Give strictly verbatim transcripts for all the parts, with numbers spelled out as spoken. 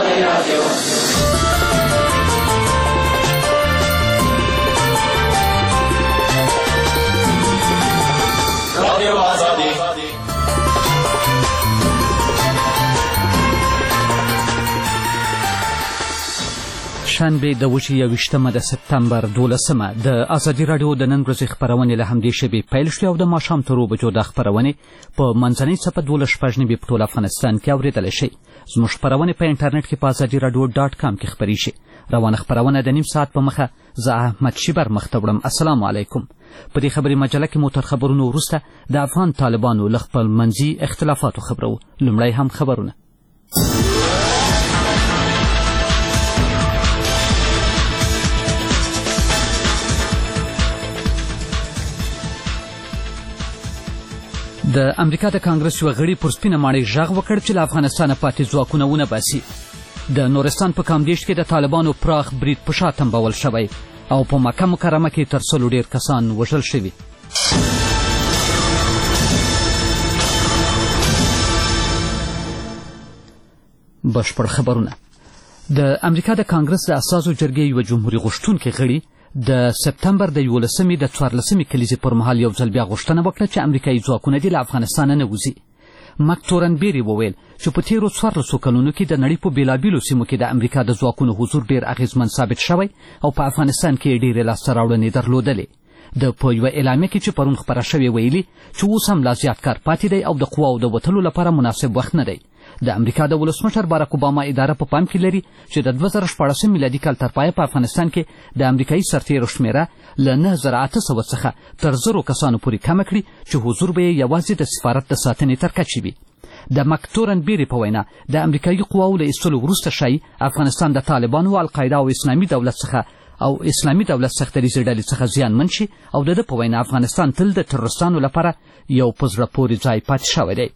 شنبه د وچې یوویشتمه د سپتمبر دولسمه د ازادي راډیو د نن ورځې خپرونې له همدې شېبې پیل شوې او د ماښام تر اوو بجو دا خپرونې په منځنۍ څپه دولس شپږ نوي په ټول افغانستان کې اورېدلی شئ. زموږ خپرونې په انټرنیټ کې په ازادي راډیو ډاټ کام کې خپرې شي. روانه خپرونه د نیم ساعت په مخه زه احمد شیبر مخته وړم. السلام علیکم. په دې خبري مجله کې مو تر خبرونو وروسته د افغان طالبانو له خپل منځي اختلافاتو خبرو. لومړی هم خبرونه. د امریکا د کانګرس یوه غړي پر سپینه ماڼۍ غږ وکړ چې له افغانستانه پاتې ځواکونه ونه باسي. د نورستان په کامدېش کې د طالبانو پراخ برید په شا تنبول شوی او په مکه مکرمه کې تر سلو ډېر کسان وژل شوي. بشپړ خبرونه. د امریکا د کانګرس د اساسو جرګې یوه جمهوري غوښتونکې غړي د سپتمبر د یولسمې د څوارلسمې کلیزې پر مهال یو ځل بیا غوښتنه وکړه چې امریکایي ځواکونه دې له افغانستانه نه وځي. مک تورنبیري وویل چې په تېرو څوارلسو کلونو کې د نړۍ په بېلابېلو سیمو کې د امریکا د ځواکونو حضور ډېر اغېزمن ثابت شوی او په افغانستان کې یې ډېرې لاسته راوړنې درلودلې. د په یوه اعلامیه کې چې پرون خپره شوې ویلي چې اوس هم لا زیات کار پاتې دی او د قواو د وتلو لپاره مناسب وخت نه دی. د امریکا د ولسمشر باراک اوباما اداره په پام کې لري چې د دوه زره شپاړسم میلادي کال تر پایه په افغانستان کې د امریکایي سرتېرو شمېره له نهه زره اته سوه څخه تر زرو کسانو پورې کمه کړي چې حضور به یې یوازې د سفارت د ساتنې تر کچې وي. د مک تورنبیري په وینا د امریکایي قواو له ایستلو وروسته ښایي افغانستان د طالبانو، القاعده او اسلامي دولت څخه او اسلامي دولت سختریزې ډلې څخه زیانمن شي او د ده په وینا افغانستان تل د تروریستانو لپاره یو په زړه پورې ځای پاتې شوی دی.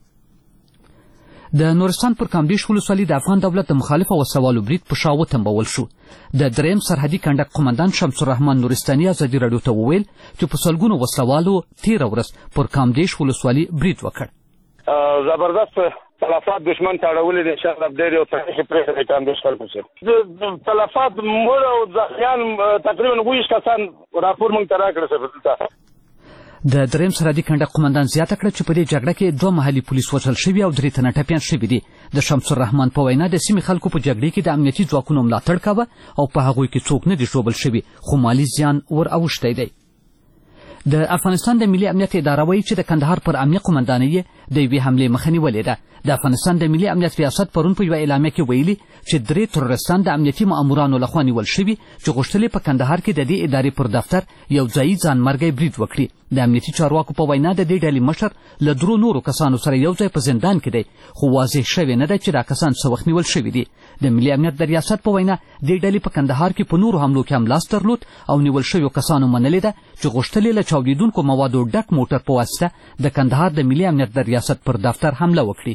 د نورستان پر کامدېش ولسوالي د افغان دولت د مخالفو وسلوالو برید په شا وتنبول شو. د دریم سرحدي کنډک قمندان شمس الرحمن نورستاني ازادي راډیو ته وویل چې په سلګونو وسلوالو تېره ورځ پر کامدېش ولسوالي برید وکړ. زبردست تلفات دشمن ته اړولې دي. انشاءالله ډېر یو تاریخي پرېکړه د کامدېش خلکو سره تلفات مړه او زخمیان تقریبا اوویشت کسان راپور موږ ته راکړی دلته. د دریم سرحدي کنډک قمندان زیاته کړه چې په دې جګړه کې دوه محلي پولیس وژل شوي او درې تنه ټپیان شوي دي. د شمس الرحمن په وینا د سیمې خلکو په جګړې کې د امنیتي ځواکونو ملاتړ کاوه او په هغوی کې څوک نه دي ژوبل شوي خو مالي زیان ور اوښتی دی. د افغانستان د ملي امنیت اداره وایي چې د کندهار پر امنیه قمندانۍ یې د یوې حملې مخه نیولې ده. د افغانستان د ملي امنیت ریاست پرون په یوه اعلامیه کې ویلي چې درې تروریستان د امنیتي مامورانو لخوا نیول شوي چې غوښتل په کندهار کې د دې ادارې پر دفتر یو ځایي ځانمرګی برید وکړي. د امنیتي چارواکو په وینا د دې ډلې مشر له درو نورو کسانو سره یو ځای په زندان کې دی خو واضح شوې نه ده چې دا کسان څه وخت نیول شوي دي. د ملي امنیت د ریاست په وینا دې ډلې په کندهار کې په نورو حملو کې هم لاس درلود او نیول شویو کسانو منلې ده چې غوښتل له چاودېدونکو موادو ډک موټر په واسطه د کندهار د ملي امنیت د ریاست پر دفتر حمله وکړي.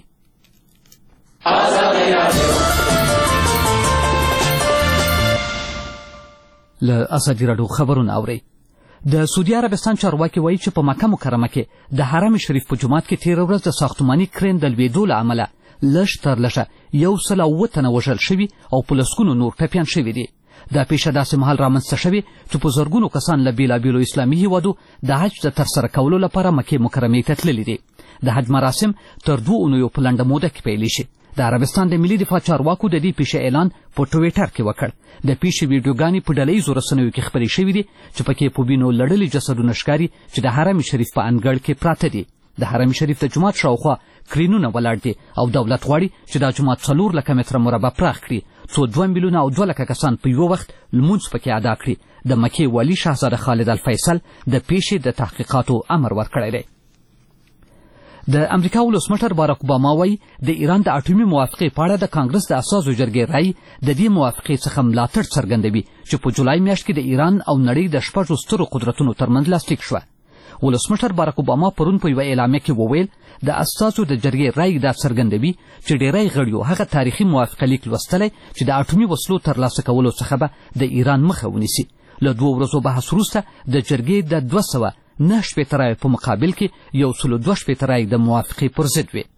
له ازادي راډیو خبرونه اورئ. د سعودي عربستان چارواکي وایي چې په مکه مکرمه کې د حرم شریف په جومات کې تېره ورځ د ساختماني کرین د لوېدو له امله لږ تر لږه یو سل او اووه تنه وژل شوي او په لسګونو نور ټپیان شوي دي. دا پیښه داسې مهال رامنځته شوې چې په زرګونو کسان له بېلابېلو اسلامي هیوادو د حج د ترسره کولو لپاره مکې مکرمې ته تللي دي. د حج مراسم تر دوو اونیو په لنډه موده کې پیلې شي. د عربستان د ملي دفاع چارواکو د دې پیښې اعلان په ټویټر کې وکړ. د پیښې ویډیوګانې په ډله ییزو رسنیو کې خپرې شوي دي چې پکې په وینو لړلي جسدونه ښکاري چې د حرم شریف په انګړ کې پراته دي. د حرم شریف د جومات شاوخوا کرینونه ولاړ دي او دولت غواړي چې دا جومات څلور لکه متره مربع پراخ کړي څو دوه میلیونه او دوه لکه کسان په یو وخت لمونځ پکې ادا کړي. د مکې والي شهزاده خالد الفیصل د پیښې د تحقیقاتو امر ورکړی دی. د امریکا ولسمشر باراک اوباما وایي د ایران د اټومي موافقې په اړه د کانګرس د اساسو جرګې رایې د دې موافقې څخه ملاتړ څرګندوي چې په جولای میاشت کې د ایران او نړۍ د شپږو سترو قدرتونو ترمنځ لاسلیک شوه. ولسمشر باراک اوباما پرون په یوه اعلامیه کې وویل د اساسو د جرګې رایې دا څرګندوي چې ډېری غړیو هغه تاریخي موافقه لیک لوستلی چې د اټومي وسلو ترلاسه کولو څخه به د ایران مخه ونیسي. له دوو ورځو بحث وروسته د جرګې د دوه سوه نه شپېته رایو په مقابل کې یو سلو دوه شپېته رایې د موافقې پر ضد وې.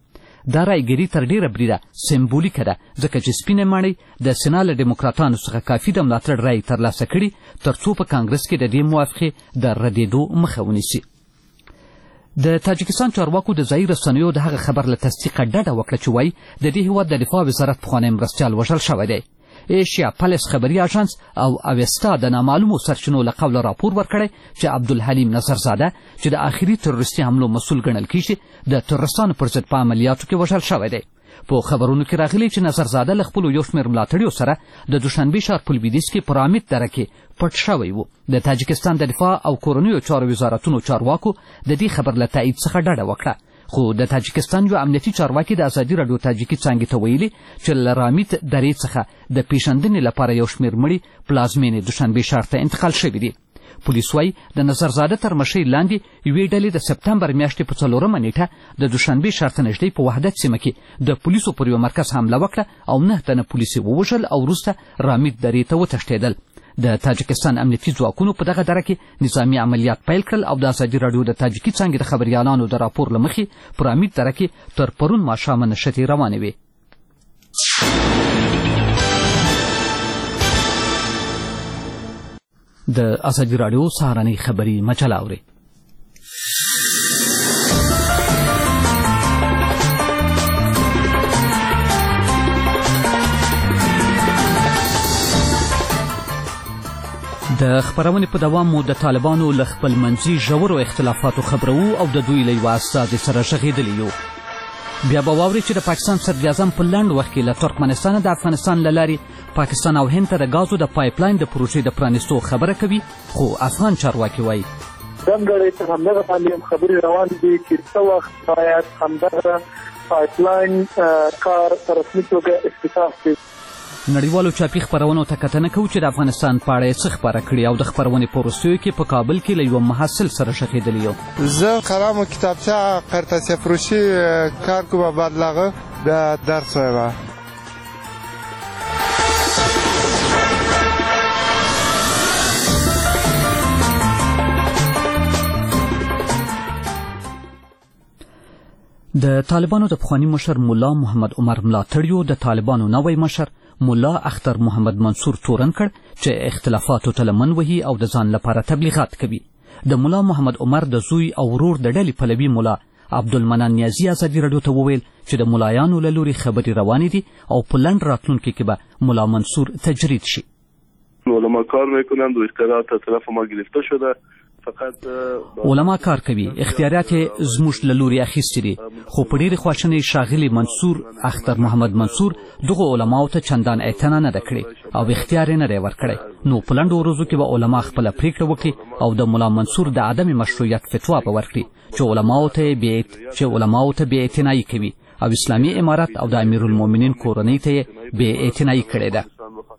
دا رایګیري تر ډیره بریده سمبولیکه ده ځکه چې سپینې ماڼۍ د سنا له ډیموکراتانو څخه کافي د ملاتړ رایې ترلاسه کړي تر څو په کانګرس کې د دې موافقې د ردېدو مخه ونیسي. د تاجکستان چارواکو د ځایي رسنیو د هغه خبر له تصدیقه ډډه وکړه چې وایي د دې هېواد د دفاع وزارت پخوانی مرستیال وژل شوی دی. ایشیا پالیس خبري اژانس او اویستا د نامعلومو سرچینو له قوله راپور ورکړی چې عبدالحلیم نظرزاده چې د آخري تروریستي حملو مسؤل ګڼل کیږي د تروریستانو پر ضد په عملیاتو کې وژل شوی دی. په خبرونو کې راغلي چې نظرزاده له خپلو یو شمېر ملاتړیو سره د دوشنبې ښار په لویدیځ کې په رامید دره کې پټ شوی و. د تاجکستان د دفاع او کورنیو چارو وزارتونو چارواکو د دې خبر له تایید څخه ډډه وکړه. خو د تاجکستان یو امنیتي چارواکي د ازادي راډیو تاجکي څانګې ته ویلي چې له رامید درې څخه د پیژندنې لپاره یو شمېر مړي پلازمینې دوشنبې ښار ته انتقال شوي دي. پولیس وایي د نظرزاده تر مشرۍ لاندې یوې ډلې د سپتمبر میاشتې په څلورمه نیټه د دوشنبې ښار ته نږدې په وحدت سیمه کې د پولیسو پر یو مرکز حمله وکړه او نه تنه پولیس یې ووژل او وروسته رامید درې ته وتښتېدل. د تاجکستان امنیتي ځواکونو په دغه دره کې نظامي عملیات پیل کړل او د ازادي راډیو د تاجکي څانګې د خبریالانو د راپور له مخې په رامید دره کې تر پرون ماښامه نښتې روانې وې. د ازادي راډیو سهارنۍ خبري مجله اورئ. د خبرونې په دوام مو د طالبانو له خپلمنځي ژورو اختلافاتو خبرو او د دوی له یوه استازي سره غږېدلي یو. بیا به واورئ چې د پاکستان صدراعظم په لنډ وخت کې له ترکمنستانه د افغانستان له لارې پاکستان او هند ته د غازو د پایپلاین د پروژې د پرانیستو خبره کوي، خو افغان چارواکي وایي ځانګړی تر همدغه باندې هم خبرې روانې دي چې څه وخت باید همدغه پایپلاین کار په رسمي توګه افتتاح شي. نړیوالو چاپي خپرونو ته کتنه کوو چې د افغانستان په اړه یې څه خپاره کړي او د خپرونې په وروستیو کې په کابل کې له یوه محصل سره غږېدلي یو. زه قلم و کتابچه قرطاسیه فروشی کار کوم، بعد لاغه د درس وایم. د طالبانو د پخواني مشر ملا محمد عمر ملاتړیو د طالبانو نوی مشر ملا اختر محمد منصور تورن کړ چې اختلافاتو ته لمن وهي او د ځان لپاره تبلیغات کوي. د ملا محمد عمر د زوی او ورور د ډلې پلوي ملا عبدالمنان نیازي ازادي راډیو ته وویل چې د ملایانو له لوري خبرې روانې دي او په لنډ راتلونکي کې به ملا منصور تجرید شي. علما کار میکنند و اختیارات از طرف ما گرفته شده. علما کار کوي، اختیارات زموږ له لوري اخیستي دي، خو په ډېرې خواشنۍ ښاغلي منصور اختر محمد منصور دغو علماو ته چندان اعتنا نه ده کړې او اختیار یې نه دی ورکړی. نو په لنډو ورځو کې به علما خپله پریکړه وکړي او د ملا منصور د عدم مشروعیت فتوا به ورکړي چې علماو ته چې علماو ته بې اعتنایي کوي او اسلامي امارت او د امیرالمؤمنین کورنۍ ته یې بې اعتنایي کړې ده.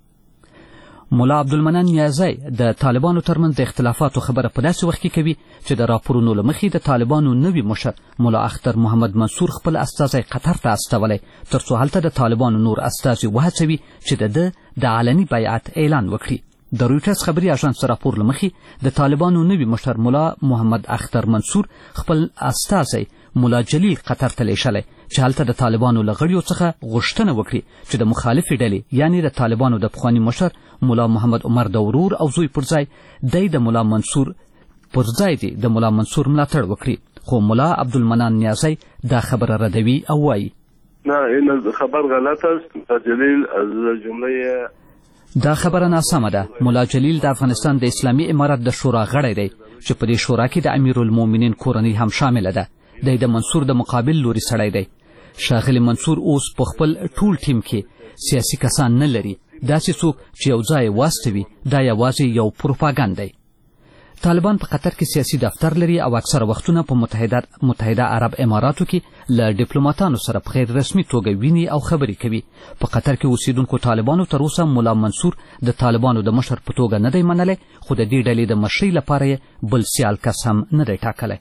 ملا عبدالمنان نیازی د طالبانو ترمنځ د اختلافاتو خبره په داسې وخت کې کوي چې د راپورونو له مخې د طالبانو نوي مشر ملا اختر محمد منصور خپل استازی قطر ته استولی تر څو هلته د طالبانو نور استازي وهڅوي چې د ده د علني بیعت اعلان وکړي. د رویټرز خبري اژانس راپور له مخې د طالبانو نوي مشر ملا محمد اختر منصور خپل استازی ملا جلیل قطر ته لیږلی چې هلته د طالبانو له غړیو څخه غوښتنه وکړي چې د مخالفې ډلې یعنې د طالبانو د پخواني مشر ملا محمد عمر د ورور او زوی پر ځای دی د ملا منصور پر ځای دی د ملا منصور ملاتړ وکړي. خو ملا عبدالمنان نیازی دا خبره ردوي او وایي نه، این خبر غلط است. جلیل از جمله دا خبره ناسمه ده. ملا جلیل د افغانستان د اسلامي امارت د شورا غړی دی چې په دې شورا کې د امیرالمؤمنین کورنۍ هم شامله ده. دی د منصور د مقابل لوري سړی دی. ښاغلي منصور اوس په خپل ټول ټیم کې سیاسي کسان نه لري. داسې څوک چې یو ځای واستوي دا یوازې یو پروپاګند دی. طالبان په قطر کې سیاسي دفتر لري او اکثره وختونه په متحده متحده عرب اماراتو کې له ډیپلوماتانو سره په غیر رسمي توګه ویني او خبرې کوي. په قطر کې اوسیدونکو طالبانو تر اوسه ملا منصور د طالبانو د مشر په توګه نه دی منلی، خو د دې ډلې د مشرۍ لپاره یې بل سیال کس هم نه دی ټاکلی.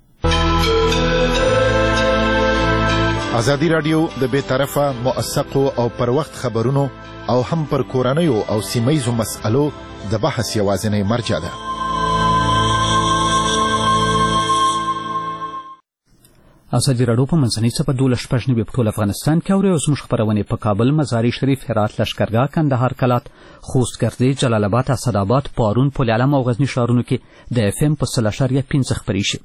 ازادي راډیو د بې طرفه موثقو او پر وخت خبرونو او هم پر کورنیو او سیمهیزو مسألو د بحث یوازینۍ مرجع ده. ازادي راډیو په منځنۍ څپه دولس شپږ نوي په ټول افغانستان کې اوري او زموږ خپرونې په کابل، مزاري شریف، هرات، لشکرګاه، کندهار، کلات، خوست، ګردې، جلال آباد، اسداباد، پارون، پل علم او غزني ښارونو کې د اف ام په سل اشاریه پنځه خپرې شي.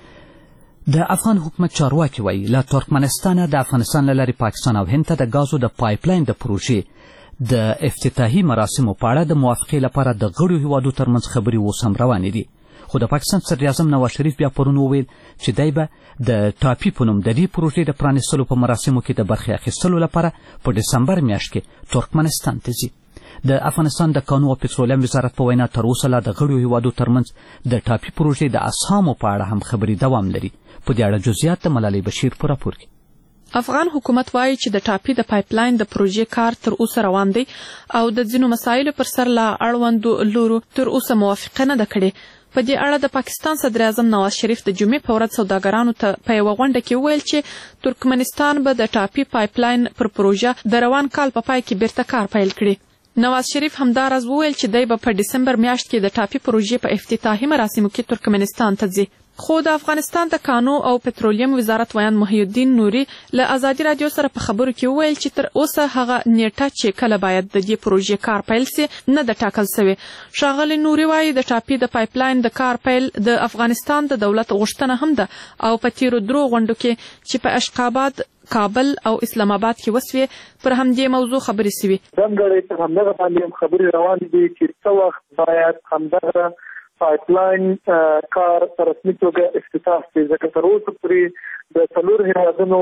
د افغان حکومت چارواکي وایي له ترکمنستانه د افغانستان له لارې پاکستان او هند ته د ګازو د پایپلاین د پروژې د افتتاحي مراسمو په اړه د موافقې لپاره د غړو هیوادو ترمنځ خبرې اوس هم روانې دي. خو د پاکستان صدر اعظم نواز شریف بیا پرون وویل چې دی به د ټاپي په نوم د دې پروژې د پرانیستلو په مراسمو کې د برخې اخیستلو لپاره په ډسمبر میاشت کې ترکمنستان ته ځي. د افغانستان د کانو او پټرولیم وزارت په وینا تر اوسه لا د غړو هیوادو ترمنځ د ټاپي پروژې د اسهامو په اړه هم خبرې دوام لري. په دې اړه جزئیات د ملالۍ بشیر په راپور کې. افغان حکومت وایي چې د ټاپي د پایپلاین د پروژې کار تر اوسه روان دی او د ځینو مسایلو پر سر لا اړوندو لورو تر اوسه موافقه نه ده کړې. په دې اړه د پاکستان صدر اعظم نواز شریف د جمعې په ورځ سوداګرانو ته په یوه غونډه کې وویل چې ترکمنستان به د ټاپي پایپلاین پر پروژه د روان کال په پای کې بیرته کار پیل کړي. نواز شریف همداراز وویل چې دی به په ډسمبر میاشت کې د ټاپي پروژې په افتتاحي مراسمو کې ترکمنستان ته ځي. خو د افغانستان د کانو او پټرولیم وزارت ویان محی الدین نوري له ازادي راډیو سره په خبرو کې وویل چې تر اوسه هغه نیټه چې کله باید د دې پروژې کار پیل سي نه ده ټاکل سوې. ښاغلی نوري وایي د ټاپي د پایپلاین د کار پیل د افغانستان د دولت غوښتنه هم ده او په تیرو درو غونډو کې چې په اشقاباد، کابل او اسلام آباد کې وسوې پر همدې موضوع خبرې سوي. ځانګړی تر همدغه باندې هم خبرې روانې دي چې څه وخت باید همدغه پایپلاین کار په رسمي توګه افتتاح شي، ځکه تر اوسه پورې د څلورو هیوادونو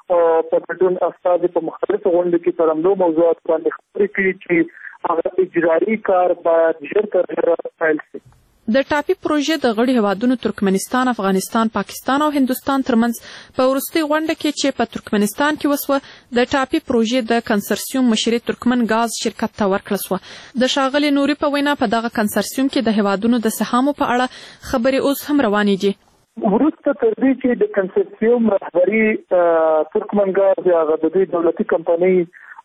په ګډون استازي په مختلفو غونډو کې پر همدغو موضوعاتو باندې خبرې کړي چې هغه اجرایي کار باید ژر تر ژره پیل شي. د ټاپي پروژې د غړي هیوادونو ترکمنستان، افغانستان، پاکستان او هندوستان ترمنځ په وروستۍ غونډه کې چې په ترکمنستان کې وسوه د ټاپي پروژې د کنسرسیوم مشري ترکمن غاز شرکت ته ورکړل سوه. د ښاغلي نوري په وینا په دغه کنسرسیوم کې د هیوادونو د سهامو په اړه خبرې اوس هم روانې دي. وروسته تر دې چې د کنسرسیوم رهبري ترکمن غاز یا د دوی دولتي کمپنۍ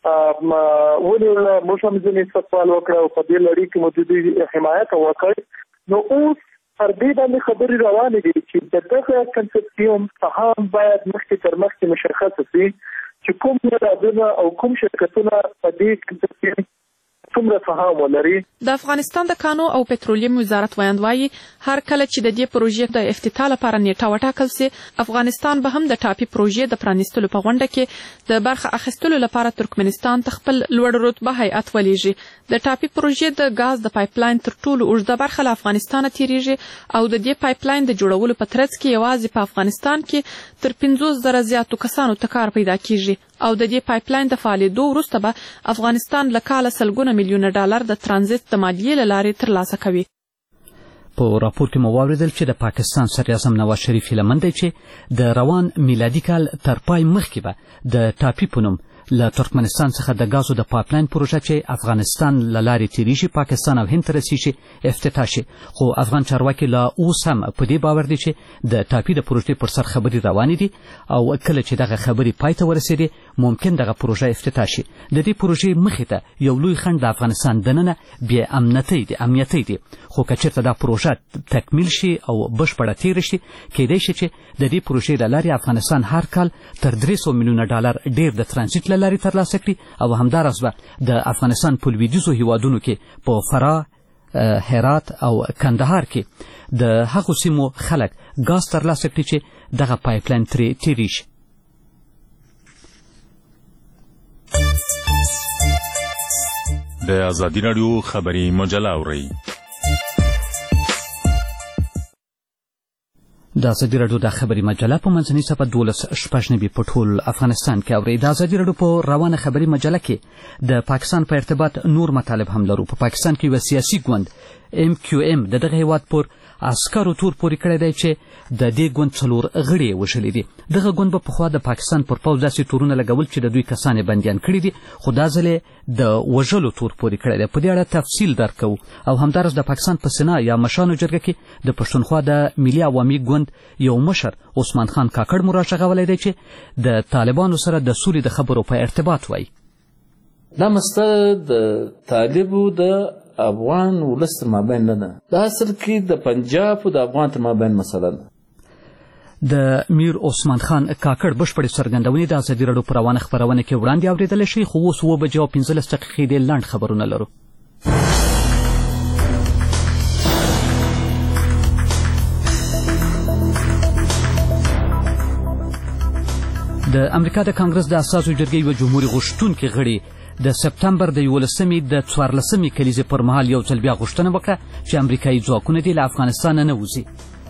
ونیوله، موږ هم ځینې استقبال وکړه او په دې لړۍ کې مو د دوی حمایت وکړ. نو اوس پر دې باندې خبرې روانې دي چې د دغه کنسرسیوم سهام باید مخکې تر مخکې مشخص شي چې کوم هیوادونه او کوم شرکتونه په دې کنسرسیوم څومره سهام ولري. د افغانستان د کانو او پټرولیم وزارت ویاند وایي هر کله چې د دې پروژې د افتتاح لپاره نیټه وټاکل سي، افغانستان به هم د ټاپي پروژې د پرانیستلو په غونډه کې د برخه اخیستلو لپاره ترکمنستان ته خپل لوړ رتبه هیئت ولېږي. د ټاپي پروژې د ګاز د پایپلاین تر ټولو اوږده برخه له افغانستانه تیریږي او د دې پایپلاین د جوړولو په ترڅ کې یوازې په افغانستان کې تر پنځوس زره زیاتو کسانو ته کار پیدا کیږي او د دې پایپلاین د فعالېدو وروسته به افغانستان له کاله سلګونه میلیونه ډالر د ترانزیت د مالیې له لارې ترلاسه کوي. په راپور کې مو واورېدل چې د پاکستان صدر اعظم نواز شریف هیله مند دی چې د روان میلادي کال تر پای مخکې به د ټاپي په نوم له ترکمنستان څخه د ګازو د پایپلاین پروژه چې افغانستان له لارې تیریږي پاکستان او هند ته رسیږي افتتاح شي. خو افغان چارواکي لا اوس هم په دې باور دي چې د ټاپي د پروژې پر سر خبرې روانې دي او کله چې دغه خبرې پای ته ورسېدې ممکن دغه پروژه افتتاح شي. د دې پروژې مخې ته یو لوی خنډ د افغانستان دننه بې امنیتۍ دی امنیتۍ دی خو که چېرته دا پروژه تکمیل شي او بشپړه تېره شي کیدای شي چې د دې پروژې له لارې افغانستان هر کال تر درې سوه میلیونه ډالر ډېر د ترانزیت له لارې ترلاسه کړي او همداراز به د افغانستان په لویدیځو هیوادونو کې په فراه، هرات او کندهار کې د هغو سیمو خلک ګاز ترلاسه کړي چې دغه پایپلاین ترې تېرې شي. د ازادي راډیو خبري مجله اورئ. د ازادي راډیو د خبري مجله په منځنۍ څپه دولس شپږ نوي په ټول افغانستان کې اورئ. د ازادي راډیو په روانه خبري مجله کې د پاکستان په ارتباط نور مطالب هم لرو. په پاکستان کې یو سیاسي ګوند ام کیو ام د دغه هیواد پر عسکرو تور پورې کړی دی چې د دې ګوند څلور غړي یې وژلي دي. دغه ګوند به پخوا د پاکستان پر پوځ داسې تورونه لګول چې د دوی کسان یې بندیان کړي دي، خو دا ځل یې د وژلو تور پورې کړی دی. په دې اړه تفصیل درکوو او همداراز د پاکستان په سنا یا مشرانو جرګه کې د پښتونخوا د ملي عوامي ګوند یو مشر عثمان خان کاکړ مو راغولی دی چې د طالبانو سره د سولې د خبرو په ارتباط وایي. دا مسله د طالبو د افغان ولس تر مابین نه ده، دا اصل کې د پنجاب او د افغان تر مابین مسله ده. د میر عثمان خان کاکړ بشپړې څرګندونې د ازادي راډیو په روانه خپرونه کې وړاندې اورېدلی شئ، خو اوس اوه بجې او پنځلس دقیقې ډېر لنډ خبرونه لرو. د امریکا د کانګرس د اساسو جرګې یوه جمهوري غوښتونکې غړي د سپتمبر د یولسمې د څوارلسمې کلیزې پر مهال یو ځل بیا غوښتنه وکړه چې امریکایي ځواکونه دې له افغانستانه نه وځي.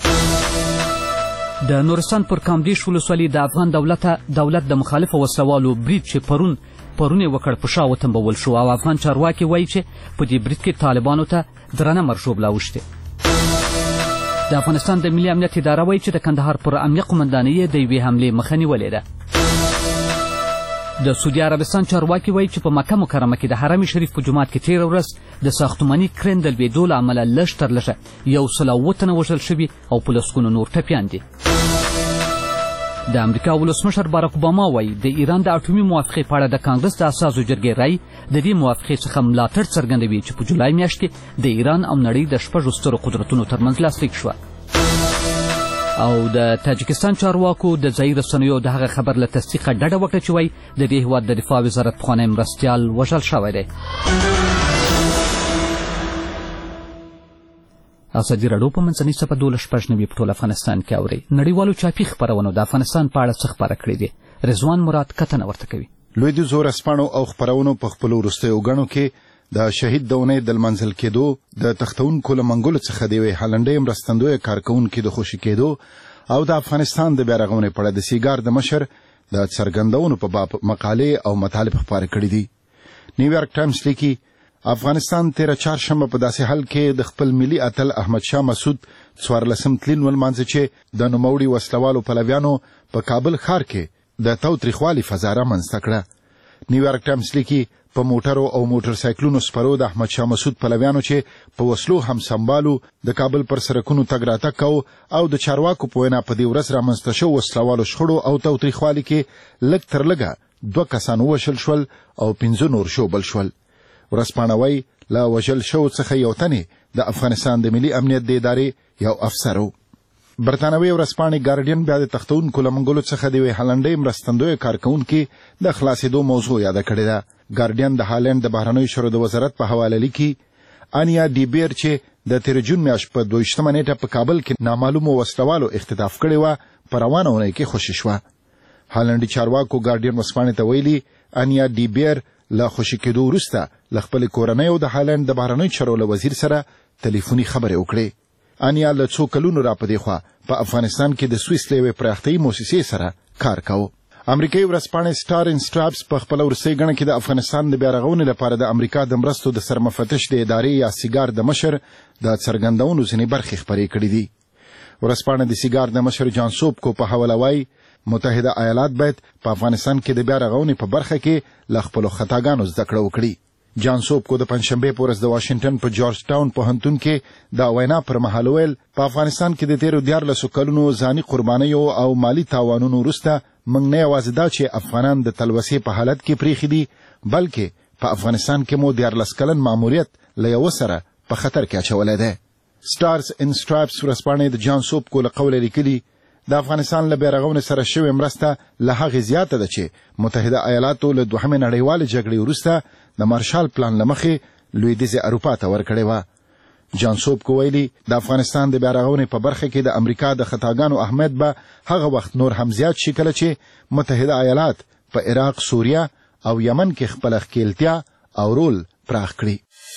د نورستان پر کامدېش ولسوالي د افغان دولت دولت د مخالفو وسلوالو برید چې پرون پرون یې وکړ په شا وتنبول شو، او افغان چارواکي وایي چې په دې برید کې طالبانو ته درنه مرشوبله اوښتې. د افغانستان د ملي امنیت اداره وایي چې د کندهار پر امنیه قمندانۍ یې د یوې حملې مخه نیولې ده. د سعودي عربستان چارواکي وایي چې په مکه مکرمه کې د حرم شریف په جومات کې تېره ورځ د ساختماني کرین د لوېدو له امله لږ تر لږه یو سل او اووه تنه وژل شوي او په لسګونو نور ټپیان دي. د امریکا ولسمشر باراک اوباما وایي د ایران د اټومي موافقې په اړه د کانګرس د اساسو جرګې رایې د دې موافقې څخه ملاتړ څرګندوي چې په جولای میاشت کې د ایران او نړۍ د شپږو سترو قدرتونو ترمنځ لاسلیک شوه. او د تاجکستان چارواکو د ځایي رسنیو د هغه خبر له تصدیقه ډډه وکړه چې وایي د دې هېواد د دفاع وزارت پخوانی مرستیال وژل شوی دی. ازادي راډیو په منځنۍ صفحه دولس شپږ نوي په ټول افغانستان کې اورئ. نړیوالو چاپي خپرونو د افغانستان په اړه څه خپاره کړي دي؟ رضوان مراد کتنه ورته کوي. لویدیځو ورځپاڼو او خپرونو په خپلو وروستیو ګڼو کې د شهید د اونۍ د لمانځل کېدو، د تختونکو له منګولو څخه د یوې هالنډۍ مرستندویه کارکوونکي د خوشي کېدو او د افغانستان د بیارغونې په اړه د سیګار د مشر د څرګندونو په باب مقالې او مطالب خپاره کړي دي. نیویارک ټایمز لیکي افغانستان تیره چهارشنبه په داسې حال کې د خپل ملي اتل احمد شاه مسعود څوارلسم تلین ولمانځه چې د نوموړي وسلوالو پلویانو په کابل ښار کې د تاوتریخوالي فضا رامنځته کړه. نیویارک ټایمز لیکي په موټرو او موټر سایکلونو سپرو د احمد شاه مسعود پلویانو چې په وسلو هم سنبالو د کابل پر سړکونو تګ راتګ کوو او د چارواکو په وینا په دې ورځ رامنځته شوو وسلوالو شخړو او تاوتریخوالي کې لږ تر لږه دوه کسان ووژل شول او پنځه نور ژوبل شول. ورځپاڼه وایي له وژل شوو څخه یو تن د افغانستان د ملي امنیت د ادارې یو افسر و. برطانوي ورځپاڼې ګارډین بیا د تختونکو له منګولو څخه د یوې هالنډۍ مرستندویه کارکوونکي د خلاصېدو موضوع یاده کړې ده. ګارډین د هالند د بهرنیو چارو د وزارت په حواله لیکي انیا ډي بیر چې د تېر جون میاشت په دویشتمه نیټه په کابل کې نامعلومو وسلوالو اختطاف کړی وه په روانه اونۍ کې خوشي شوه. هالندي چارواکو ګارډین ورځپاڼې ته ویلي انیا ډي بیر له خوشي کېدو وروسته له خپلې کورنۍ او د هالند د بهرنیو چارو له وزیر سره تلیفوني خبرې وکړې. انیا له څو کلونو را په دې خوا په افغانستان کې د سویس له یوې پراختیایي موسسې سره کار کاوه. امریکایي ورځپاڼې سټار ان سټراپس په خپله وروستۍ ګڼه کې د افغانستان د بیارغونې لپاره د امریکا د مرستو د سرمفتش د ادارې یا سیګار د مشر د څرګندونو ځینې برخې خپرې کړي دي. ورځپاڼه د سیګار د مشر جان سوبکو په حواله وایي متحده ایالات باید په افغانستان کې د بیارغونې په برخه کې له خپلو خطاګانو زده کړه وکړي. جان سوبکو د پنجشنبې په ورځ د واشنګټن په جورج ټاون پوهنتون کې د وینا پر مهال ویل په افغانستان کې د تېرو دیارلسو کلونو ځاني قربانیو او مالي تاوانونو وروسته موږ نه یوازې دا چې افغانان د تلوسې په حالت کې پریښي دي بلکې په افغانستان کې مو دیارلس کلن ماموریت له یوه سره په خطر کې اچولی دی. سټارز ان سټراپس ورځپاڼې د جان سوبکو له قوله لیکلي د افغانستان له بیارغونې سره شوې مرسته له هغې زیاته ده چې متحده ایالاتو له دوهمې نړیوالې جګړې وروسته د مارشال پلان له مخې لویدیځې اروپا ته ورکړې وه. جان سوبکو ویلي د افغانستان د بیارغونې په برخه کې د امریکا د خطاګانو اهمیت به هغه وخت نور هم زیات شي کله چې متحده ایالات په عراق، سوریه او یمن کې خپله ښکیلتیا او رول پراخ کړي.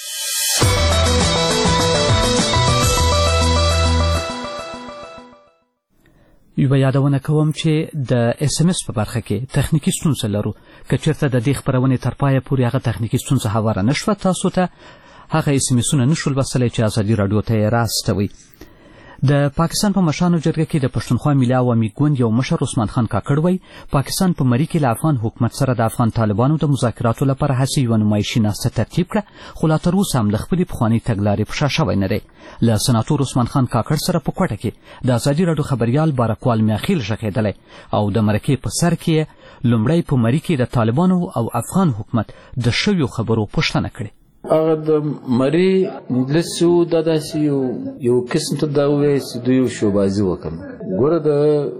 یوه یادونه کوم چې د اس ام اس په برخه کې تخنیکي ستونزه لرو. که چېرته د دې خپرونې تر پایه پورې هغه تخنیکي ستونزه هواره نه شوه تاسو ته هغه اس ام اسونه نه شو لوستلی چې ازادي راډیو ته یې راستوئ. د پاکستان په مشرانو جرګه کې د پښتونخوا ملي عوامي ګوند یو مشر عثمان خان کاکړ وایي پاکستان په مري کې له افغان حکومت سره د افغان طالبانو د مذاکراتو لپاره هسې یوه نمایشي ناسته ترتیب کړه خو لا تر اوسه هم له خپلې پخوانۍ تګلارې په شا شوی نه دی. له سناتور عثمان خان کاکړ سره په کوټه کې د ازادي راډیو خبریال بارکوال میاخیل غږېدلی او د مرکې په سر کې یې لومړی په مري کې د طالبانو او افغان حکومت د شویو خبرو پوښتنه کړې. هغه د مري مجلس چې و دا داسې یو یو قسم ته دا ووایي چې دوی یو شوبازي وکړم. ګوره د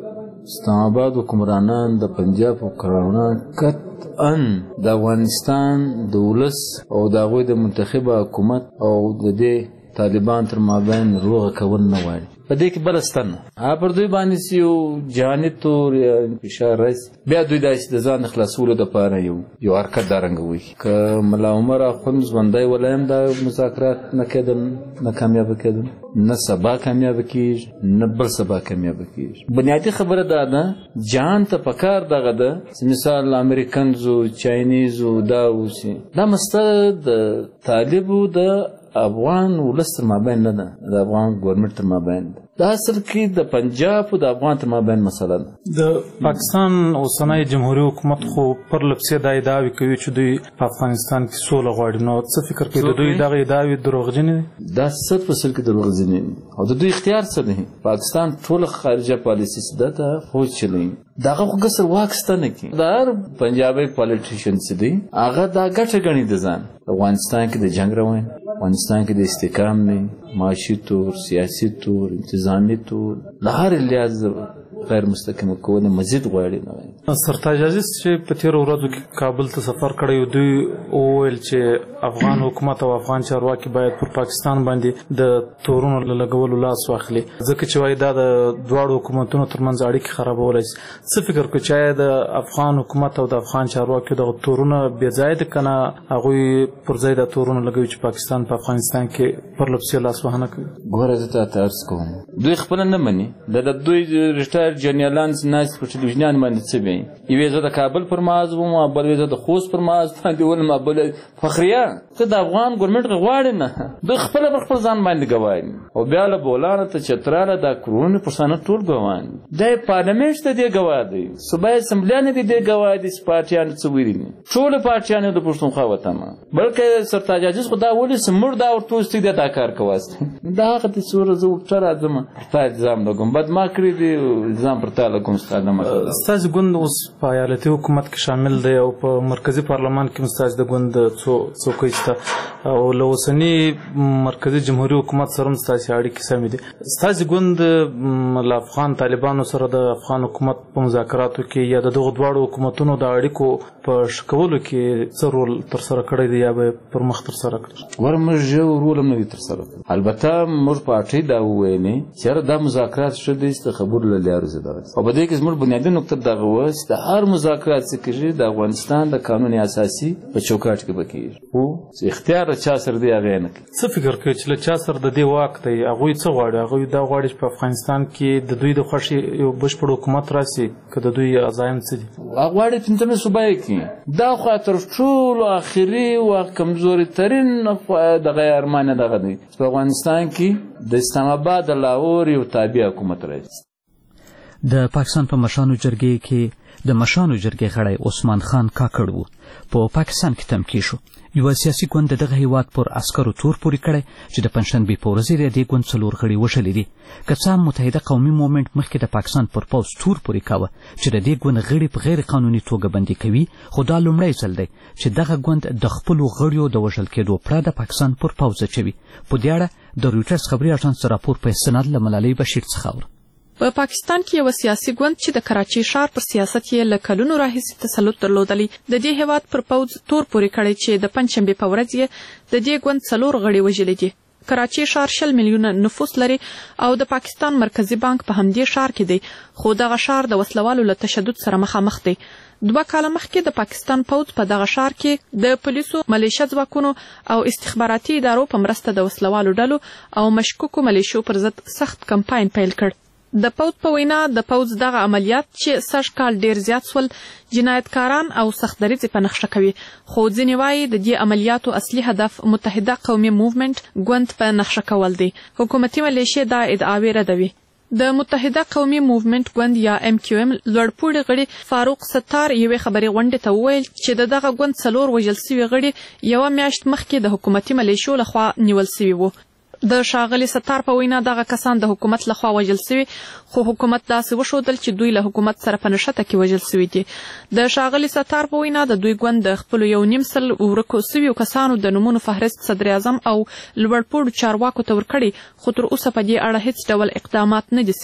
اسلام آباد حکمرانان د پنجاب حکمرانان قطعا د افغانستان د ولس او د هغوی د منتخبه حکومت او د دې طالبان تر مابین روغه کول نه غواړي. په دې کې بله ستنه هغه پر دوی باندې چې یو جهاني تور یا فشار راشي، بیا دوی داسې د ځان خلاصولو دپاره یو یو حرکت دارنګه وکړي. که ملا عمر اخوند ژوندی ولی هم دا مذاکرات نه کېدل، نه کامیابه کېدل، نه سبا کامیابه کېږي، نه بل سبا کامیابه کېږي. بنیادي خبره دا ده جهان ته پکار دغه ده چې مثال امریکنزو، چاینیزو دا اوسي، دا مسله د طالبو د افغان ولس تر مابین نه ده، د افغان ګورنمنټ تر مابین ده. دا اصل کې د پنجاب او د افغان تر مابین مسله ده. د پاکستان اوسنی جمهوریت حکومت خو پر لپسې دا ادعاوې کوي چې دوی په افغانستان کې سوله غواړي. نو څه فکر کوي د دوی دغه ادعاوې دروغجنې دي؟ دا صد په صد کې دروغجنې دي او د دوی اختیار څه دی. پاکستان ټوله خارجه پالیسي چې ده ته فوج چلوي، دغه خو قصر واک شته نه کې. دا هر پنجابی پالیټیشن چې دی هغه دا ګټه ګڼي د ځان. افغانستان کې د جنګ روان، افغانستان کې د استحکام نه، معاشي طور، سیاسي طور، انتظامی طور، له هر لحاظ غیر مستقیم کول مزید غواړي. نه سرتاج عزیز چې په تیرو ورځو کې کابل ته سفر کړی، دوی وویل چې افغان حکومت او افغان چارواکي باید پر پاکستان باندې د تورونو له لګولو لاس واخلي، ځکه چې وایي دا د دواړو حکومتونو ترمنځ اړیکې خرابولی شي. څه فکر کوي چې آیا د افغان حکومت او د افغان چارواکیو دغه تورونه بې ځایه دي که نه هغوی پر ځای دا تورونه لګوي چې پاکستان په افغانستان کې پر لپسې لاس وهنه کوي؟ ګوره زه تا عرض کوم دوی خپله نه مني. د دوی رښتیا جنرالان ناست په ټلویزیونیان باندې څه وایي، یوې زه د کابل پر محاذ وم، بل زه د خوست پر محاذ باندې ولم، بل فخریه ته د افغان ګورنمنټ غواړې نه، دوی خپله پر خپل ځان باندې ګواهي. او بیا له بولانه ته چتراله دا کروړونه پښتانه ټول ګواهان دي. دا یې پارلمنټ ته دې ګواه دی، صوبایي اسمبلیانې دې دې ګواه دي چې پارټیانو څه ویلي دي. ټولو پارټیانو د پښتونخوا وطنه، بلکې سرتاج عزیز خو دا ولې چې موږ دا ورته وستې دی دا کار کواسته دا هغه د څوره زه ورته راځم تا الزام لګوم، بد ما کړي دي الزام پر تا لګوم. ستا نه مسله ستاسې ګوند اوس په ایالتي حکومت کې شامل دی او په مرکزي پارلمان کې هم ستاسې د ګوند څو څوکۍ شته او له اوسني مرکزي جمهوري حکومت سره هم ستاسې اړیکې سمې دي. ستاسې ګوند له افغان طالبانو سره د افغان حکومت په مذاکراتو کې یا د دغو دواړو حکومتونو د اړیکو په ښه کولو کې څه رول ترسره کړی دی یا به پر مخ ترسره کړي؟ ګوره موږ یو رول هم نه دی ترسره کړی. البته موږ پارټۍ دا وویلې چې یاره دا مذاکرات ښه دی چې د خبرو له لارې زه دغسې او په دې کې زموږ بنیادي نقطه دغه وه چې د هر مذاکرات چې کېږي د افغانستان د قانون اساسي په چوکاټ کې به کېږي، خو چې اختیار د چا سره دی هغه یې نه کوي. څه فکر کوي چې له چا سره د دې واک دی؟ هغوی څه غواړي؟ هغوی دا غواړي چې په افغانستان کې د دوی د خوښې یو بشپړ حکومت راسي که د دوی عزایم څه دي؟ هغه غواړي پنځمې صوبایي کې دا خوا تر ټولو آخري او کمزوري ترین دغه ارمان دغه دی چې په افغانستان کې د اسلام آباد د لاهور یو تابع حکومت راشي. د پاکستان په مشانو جرګې کې د مشانو جرګې غړی عثمان خان کاکړ و په پاکستان کې تمکې شو. یو سیاسي ګوند د دغه هیواد پر عسکرو تور پورې کړی چې د پنجشنبې په ورځ یې د دې ګوند څلور غړي وشلي دي. که څه هم متحده قومي مومنټ مخکې د پاکستان پر پوځ تور پورې کاوه چې د دې ګوند غړي په غیر قانوني توګه بندي کوي، خو دا لومړی ځل دی چې دغه ګوند د خپلو غړیو د وژل کېدو پړه د پاکستان پر پوځ اچوي. په دې اړه د رویټرز خبري اژانس راپور په استناد له ملالۍ بشیر څخه اورو. په پاکستان کې یو سیاسي ګوند چې د کراچي ښار پر سیاست یې له کلونو راهیسې تسلط درلودلی د دې هیواد پر پوځ تور پورې کړی چې د پنجشنبې په ورځ یې د دې ګوند څلور غړي وژلي دي. کراچي ښار شل میلیونه نفوس لري او د پاکستان مرکزي بانک په همدې ښار کې دی، خو دغه ښار د وسلوالو له تشدد سره مخامخ دی. دوه کاله مخکې د پاکستان پوځ په دغه ښار کې د پولیسو، ملیشه ځواکونو او استخباراتي ادارو په مرسته د وسلوالو ډلو او مشکوکو ملیشو پر ضد سخت کمپاین پیل کړ. د پوځ په وینا د پوځ دغه عملیات چې سږ کال ډیر زیات سول جنایتکاران او سخت دریځ په نقشه کوي، خو ځینې وایي د دې عملیاتو اصلي هدف متحده قومي موومنټ ګوند په نقشه کول دی. حکومتي ملیشې دا ادعاوې ردوي. د متحده قومي موومنټ ګوند یا ام کیو ام لوړپوړي غړي فاروق ستار یوې خبري غونډې ته وویل چې د دغه ګوند څلور وژل سوي غړي یوه میاشت مخکې د حکومتي ملیشو لخوا نیول سوي وو. د ښاغلي ستار په وینا دغه کسان د حکومت لخوا وژل سوي، خو حکومت داسې وښودل چې دوی له حکومت سره په نښته کې وژل سوي دي. د ښاغلي ستار په وینا د دوی ګوند د خپلو یو نیم سل ورکو سویو کسانو د نومونو فهرست صدر اعظم او لوړپوړو چارواکو ته ورکړي، خو تر اوسه په دې اړه هیڅ ډول اقدامات نه دي سوي.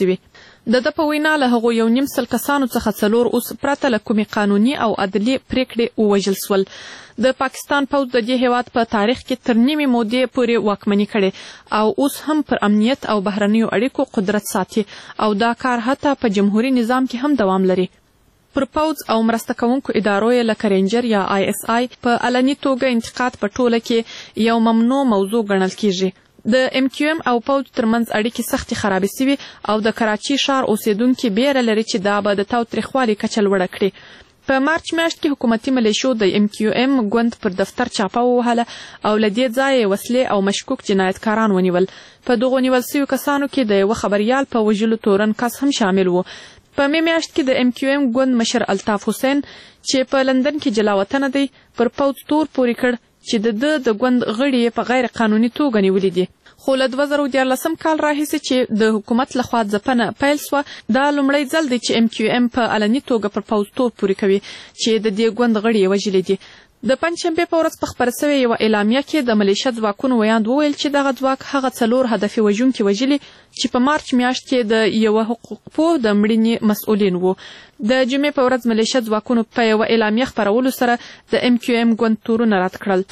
د ده په وینا له هغو یو نیم سل کسانو څخه څلور اوس پرته له کومې قانوني او عدلي پریکړې ووژل سول. د پاکستان پوځ د دې هیواد په تاریخ کې تر نیمې مودې پورې واکمني کړې او اوس هم پر امنیت او بهرنیو اړیکو قدرت ساتي او دا کار حتی په جمهوري نظام کې هم دوام لري. پر پوځ او مرسته کوونکو ادارو یې لکه رینجر یا آی اس آی په علني توګه انتقاد په ټوله کې یو ممنوع موضوع ګڼل کیږي. د ام کیو ام او پوځ ترمنځ اړیکې سختې خرابې سوي او د کراچي ښار اوسیدونکي بیره لري چې دا به د تاوتریخوالي کچه لوړه کړي. په مارچ میاشت کې حکومتي ملیشو د ام کیو ام ګوند پر دفتر چاپه ووهله او له دې ځایه وسلې او مشکوک جنایتکاران ونیول. په دغو نیول سویو کسانو کې د یوه خبریال په وژلو تورن کس هم شامل و. په مې میاشت کې د ام کیو ام ګوند مشر الطاف حسین چې په لندن کې جلاوطنه دی پر پوځ تور پورې کړ چې د ده د ګوند غړي په غیر قانوني توګه نیولي دي. خو له دوه زره دیارلسم کال راهیسې چې د حکومت لخوا ځپنه پیل سوه دا لومړی ځل دی چې ام کیو ام په علني توګه پر پوځ تور پورې کوي چې د دې ګوند غړي یې وژلي دي. د پنجشنبې په ورځ په خپره سوې یوه اعلامیه کې د ملیشه ځواکونو ویاند وویل چې دغه ځواک هغه څلور هدفي وژونکي وژلي چې په مارچ میاشت کې د یوه حقوقپوه د مړینې مسؤلین وو. د جمعې په ورځ ملیشه ځواکونو په یوه اعلامیه خپرولو سره د ام کیو ام ګوند تورونه رد کړل.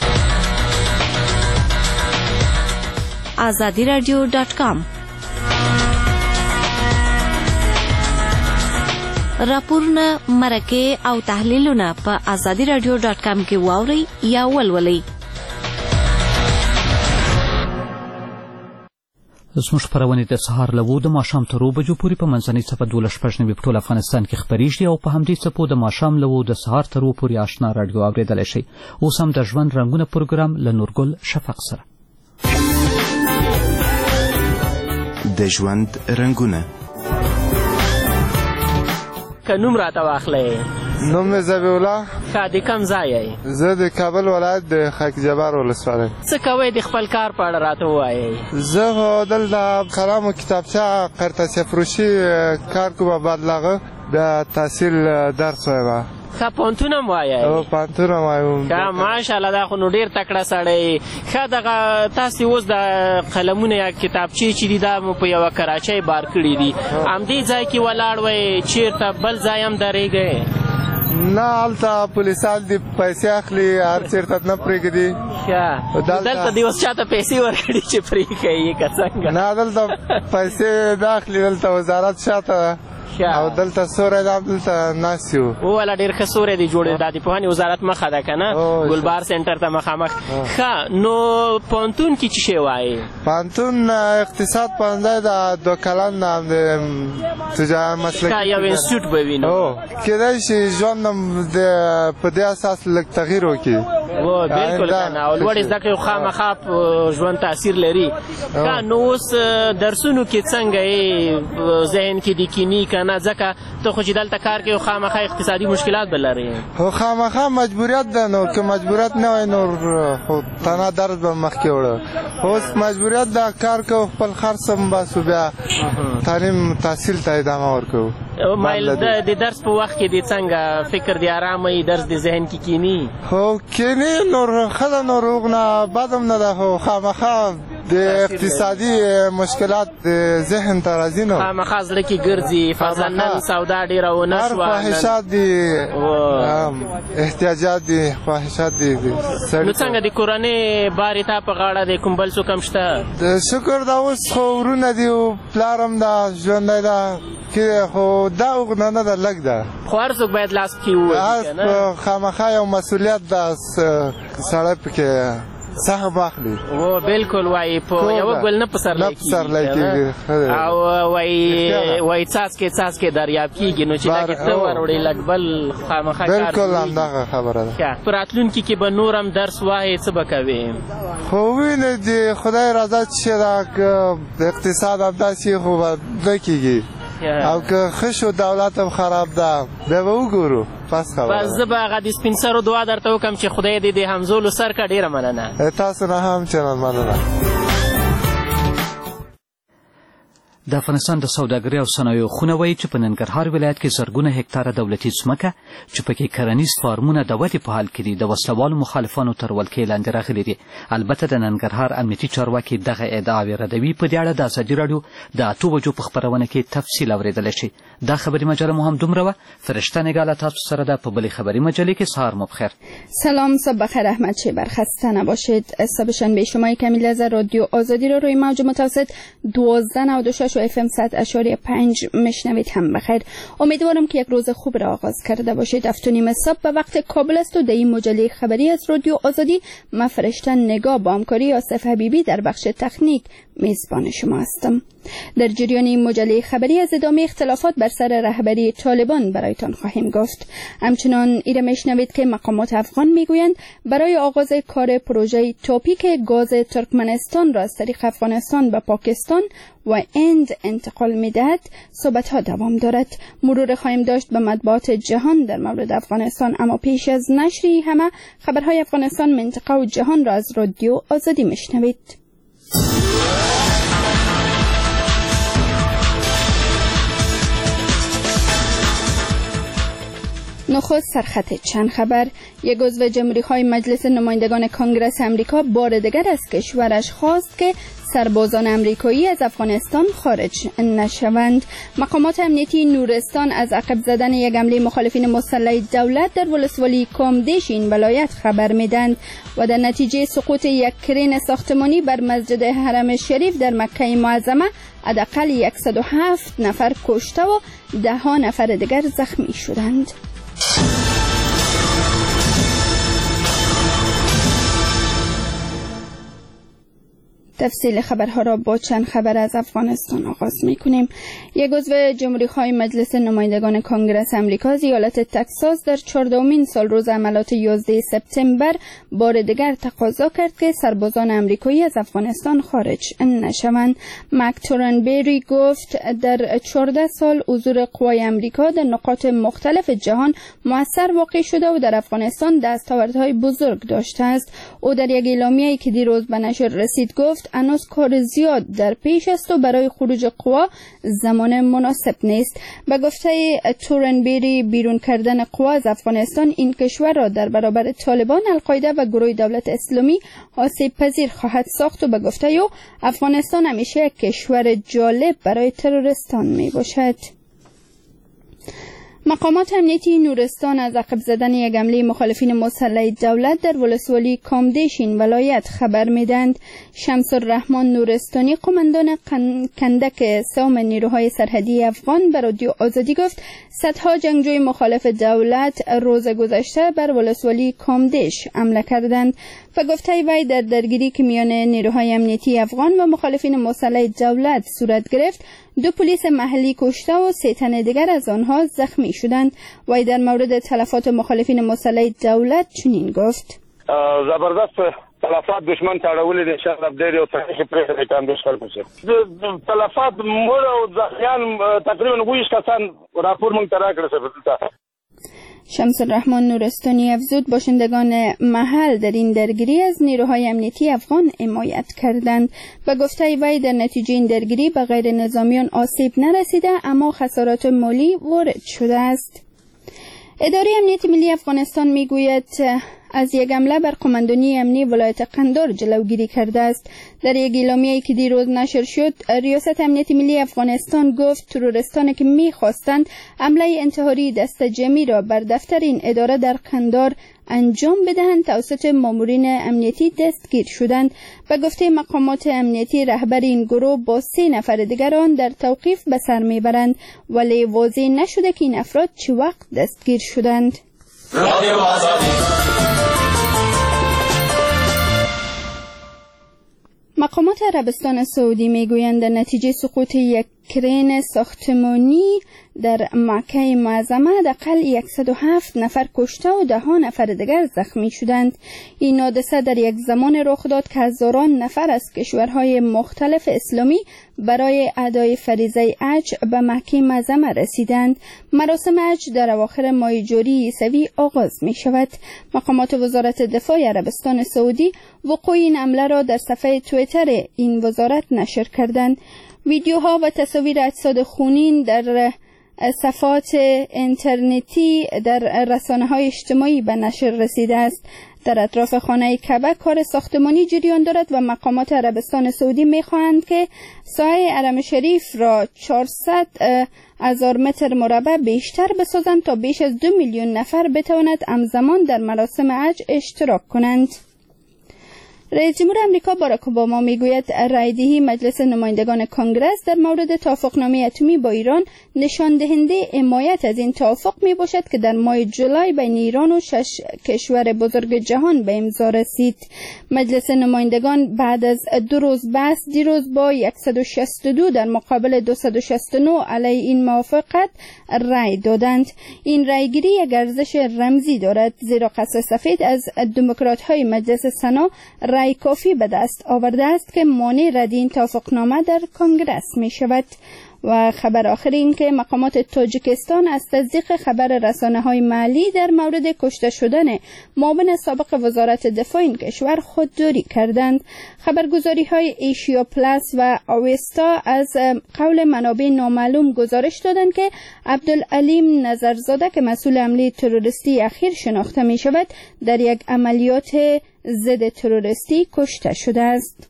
آزادی رادیو ډاټ کام راپورونه، مرکې او تحلیلونه په آزادی رادیو ډاټ کام کې واورئ یا ولولئ. زموږ خپرونې د سهار له اوو د ماښام تر اوو بجو پورې په منځنۍ څپه دولس شپږ نوي په ټول افغانستان کې خپرېږي او په همدې څپو د ماښام له اوو د سهار تر اوو پورې اشنا راډیو اورېدلی شئ. اوس هم د ژوند رنګونه پروګرام له نورګل شفق سره. د ژوند رنګونه. که نوم راته واخلئ. نوم مې ذبیح الله. ښه، د کوم ځای یې؟ زه د کابل ولایت د خاک جبار ولسوالۍ. څه کوئ د خپل کار په اړه راته ووایئ. زه خو دلته قلم و کتابچه قرطاسیه فروشي کار کوم، بعد له هغه د تحصیل درس وایم. ښه، پوهنتون هم وایئ؟ او پوهنتون هم وایم. ښه، ماشاءالله دا خو نو ډېر تکړه سړی. ښه، دغه تاسې اوس د قلمونه یا کتابچې چې دي دا مو په یوه کراچۍ بار کړي دي، همدې ځای کې ولاړ وئ چېرته بل ځای هم درېږئ؟ نه، هلته پولیسان دي پیسې اخلي، هر چېرته نه پرېږدي. ښه، دلته دې اوس چاته پیسې ورکړي چې پرېښئ که څنګه؟ نه، دلته پیسې نه اخلي، دلته وزارت شاته او دلته سوری دا دلته ناست یو. وواله ډېر ښه سوری دی جوړ د پوهنې وزارت مخه ده که نه، ګلبار سنټر ته مخامخ. ښه، نو پوهنتون کې څه شی وایي؟ پوهنتون اقتصاد پوهنځی ده، دوه کلن د تجارت مسلکي. ښه، یو انسټیټیوټ به وي. نو کیدای شي ژوند په دې اساس لږ تغییر وکړي. و بالکل کنه، او لوړې زده کړې خامخا ژوند تاثیر لري. ښه، نو اوس درسونو کې څنګه یې ذهن کې د کینی که نه؟ ځکه ته خو چې دلته کار کوې خامخا اقتصادي مشکلات به لرې. خو خامخا مجبوریت ده، نو که مجبوریت نه وای نور خو تنها درس به مخکې وړه. اوس مجبوریت ده، کار کوو، خپل خرڅ هم باسو، بیا تعلیم تحصیل ته ادامه ورکوو. مایل د درس په وخت کې د څنګه فکر دی ارامه درس د ذهن کې کینی؟ خو کینی نور ښه ده، نو روغ نه بد هم نه ده، خو خامخا د اقتصادي مشکلات ذهن ته راځي. نو خامخا زړه کې ګرځي، فرضاً نن سودا ډېره ونه شوه، هر خواهشات دي، احتیاجات دي، خواهشات دي. نو څنګه د کورنۍ بار یې تا په غاړه دی، کوم بل څوک هم شته؟ شکر ده، اوس خو ورونه دي او پلار هم ده، ژوندی ده، خو دا اوغنه نه ده، لږ ده. خو هر څوک باید لاس پکې ووهي که نه؟ خامخا یو مسؤلیت ده، سړی پکې سهم اخلي. او بالکل وایي په یوه ګل نه پسرلی کېږي او وایي وایي څاڅکې څاڅکې دریاب کېږي، نو چې لږ ته وروړې لږ بل خامخا کار بالکل همدغه خبره ده. په راتلونکي کې به نور هم درس وایې، څه به کوې؟ خو وینې د خدای رضا چې ده، که اقتصاد همداسې خو به نه کېږي، او که ښه شو دولت هم خراب ده، بیا به وګورو. بس خبره. بس زه به هغه د سپین سرو دعا درته وکړم چې خدای دې د همزولو سر کړه. ډېره مننه. تاسو نه هم چنان مننه. د افغانستان د سوداګرۍ او صنایعو خونه وایي چې په ننګرهار ولایت کې زرګونه هکتاره دولتي ځمکه چې پکې کرنیز فارمونه د ودې په حال کې دي د وسلوالو مخالفانو تر ولکې لاندې راغلي دي. البته د ننګرهار امنیتي چارواکي دغه ادعاوې ردوي. په دې اړه د ازادي راډیو د اتو بجو په خپرونه کې تفصیل اورېدلی شي. دا خبري مجله مو هم دومره وه. فرشته نگاه تاسو سره ده په بلې خبري مجلې کې. سهار مو بخیر. سلام، صبح بخیر. احمد شیبر خسته نباشید. صبح شنبه شما کمیل از رادیو آزادی رو روی موج متوسط دوازده نود و شش و اف ام صد اشاری پنج میشنوید. هم بخیر. امیدوارم که یک روز خوب را آغاز کرده باشید. هفت و نیم صبح به وقت کابل است و در این مجله خبری از رادیو آزادی من فرشته نگاه با همکاری آصف حبیبی در بخش تکنیک میزبان شما هستم. در جریان این مجله خبری از ادامه اختلافات بر سر رهبری طالبان برایتان خواهیم گفت. همچنان ایره میشنوید که مقامات افغان میگویند برای آغاز کار پروژه توپیک گاز ترکمنستان را از طریق افغانستان به پاکستان و هند انتقال میدهد صحبت ها دوام دارد. مرور خواهیم داشت به مطبوعات جهان در مورد افغانستان، اما پیش از نشری همه خبرهای افغانستان، منطقه و جهان را از رادیو آزادی میشنوید. نخست سرخط چند خبر. یک عضو جمهوری‌خواه مجلس نمایندگان کنگره آمریکا بار دیگر از کشورش خواست که سربازان آمریکایی از افغانستان خارج نشوند. مقامات امنیتی نورستان از عقب زدن یک حمله مخالفین مسلح دولت در ولسوالی کامدیش این ولایت خبر میدند و در نتیجه سقوط یک کرین ساختمانی بر مسجد حرم شریف در مکه معظمه حداقل صد و هفت نفر کشته و ده ها نفر دیگر زخمی شدند. تفصیل خبرها را با چند خبر از افغانستان آغاز می‌کنیم. یک عضو جمهوری‌خواه مجلس نمایندگان کنگره آمریکا از ایالت تگزاس در چهاردهمین سالروز عملیات یازده سپتامبر بار دیگر تقاضا کرد که سربازان آمریکایی از افغانستان خارج نشوند. مک تورنبری گفت در چهارده سال حضور قوای آمریکا در نقاط مختلف جهان مؤثر واقع شده و در افغانستان دستاوردهای بزرگ داشته است. او در یک اعلامیه‌ای که دیروز به نشر رسید گفت هنوز کار زیاد در پیش است و برای خروج قوا زمان مناسب نیست. به گفته تورنبری بیرون کردن قوا از افغانستان این کشور را در برابر طالبان، القاعده و گروه دولت اسلامی آسیب پذیر خواهد ساخت و به گفته او افغانستان همیشه یک کشور جالب برای تروریستان می باشد. مقامات امنیتی نورستان از عقب زدن یک حمله مخالفین مسلح دولت در ولسوالی کامدیش این ولایت خبر میدند. شمس الرحمن نورستانی، قماندان کندک سوم نیروهای سرحدی افغان، به رادیو آزادی گفت صدها جنگجوی مخالف دولت روز گذشته بر ولسوالی کامدیش حمله کردند و گفته وی در درگیری که میان نیروهای امنیتی افغان و مخالفین مسلح دولت صورت گرفت دو پلیس محلی کشته و سه تن دیگر از آنها زخمی شدند. وی در مورد تلفات مخالفین مسلح دولت چنین گفت: زبردست تلفات دشمن تاړولې دي، انشاءالله ډېر یو تاریخي پرېکړه کوي هم د خلکو سره. تلفات مړ او زخمیان تقریبا اووه کسان راپور موږ ته راکړی سر. شمس الرحمن نورستانی افزود باشندگان محل در این درگیری از نیروهای امنیتی افغان حمایت کردند. به گفته وی در نتیجه این درگیری به غیر نظامیان آسیب نرسیده اما خسارات مالی وارد شده است. اداره امنیت ملی افغانستان میگوید از یک حمله بر قماندانی امنی ولایت قندار جلوگیری کرده است. در یک اعلامیه‌ای که دیروز نشر شد، ریاست امنیت ملی افغانستان گفت تروریستانی که می‌خواستند حمله انتحاری دست جمعی را بر دفتر این اداره در قندار انجام بدهند توسط مامورین امنیتی دستگیر شدند. به گفته مقامات امنیتی رهبر این گروه با سه نفر دیگر آن در توقیف به سر میبرند، ولی واضح نشده که این افراد چه وقت دستگیر شدند. مقامات عربستان سعودی میگویند در نتیجه سقوط یک کرین ساختمانی در مکه معظمه حداقل صد و هفت نفر کشته و ده ها نفر دیگر زخمی شدند. این حادثه در یک زمان رخ داد که هزاران نفر از کشورهای مختلف اسلامی برای ادای فریضه حج به مکه معظمه رسیدند. مراسم حج در اواخر ماه جاری عیسوی آغاز می شود. مقامات وزارت دفاع عربستان سعودی وقوع این حمله را در صفحه توییتر این وزارت نشر کردند. ویدیوها و تصاویر اجساد خونین در صفحات اینترنتی در رسانه‌های اجتماعی به نشر رسیده است. در اطراف خانه کعبه کار ساختمانی جریان دارد و مقامات عربستان سعودی می‌خواهند که ساحه حرم شریف را چهارصد هزار متر مربع بیشتر بسازند تا بیش از دو میلیون نفر بتواند همزمان در مراسم حج اشتراک کنند. رئیس جمهور آمریکا باراک اوباما میگوید رایدهی مجلس نمایندگان کنگره در مورد توافقنامه اتمی با ایران نشان دهنده حمایت از این توافق می باشد که در ماه جولای بین ایران و شش کشور بزرگ جهان به امضا رسید. مجلس نمایندگان بعد از دو روز بحث دیروز با صد و شصت و دو در مقابل دویست و شصت و نه علیه این موافقت رای دادند. این رایگیری یک ارزش رمزی دارد زیرا قصر سفید از دموکرات های مجلس سنا رای کافی به دست آورده است که مانع رد این توافقنامه در کنگره می شود. و خبر آخر این که مقامات تاجیکستان از تصدیق خبر رسانه‌های محلی در مورد کشته شدن معاون سابق وزارت دفاع این کشور خودداری کردند. خبرگزاری‌های ایشیا پلاس و اوستا از قول منابع نامعلوم گزارش دادند که عبدالعلیم نظرزاده که مسئول حمله تروریستی اخیر شناخته می شود در یک عملیات ضد تروریستی کشته شده است.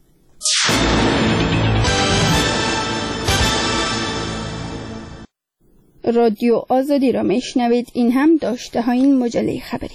رادیو آزادی را میشنوید. این هم داشته های این مجله خبری.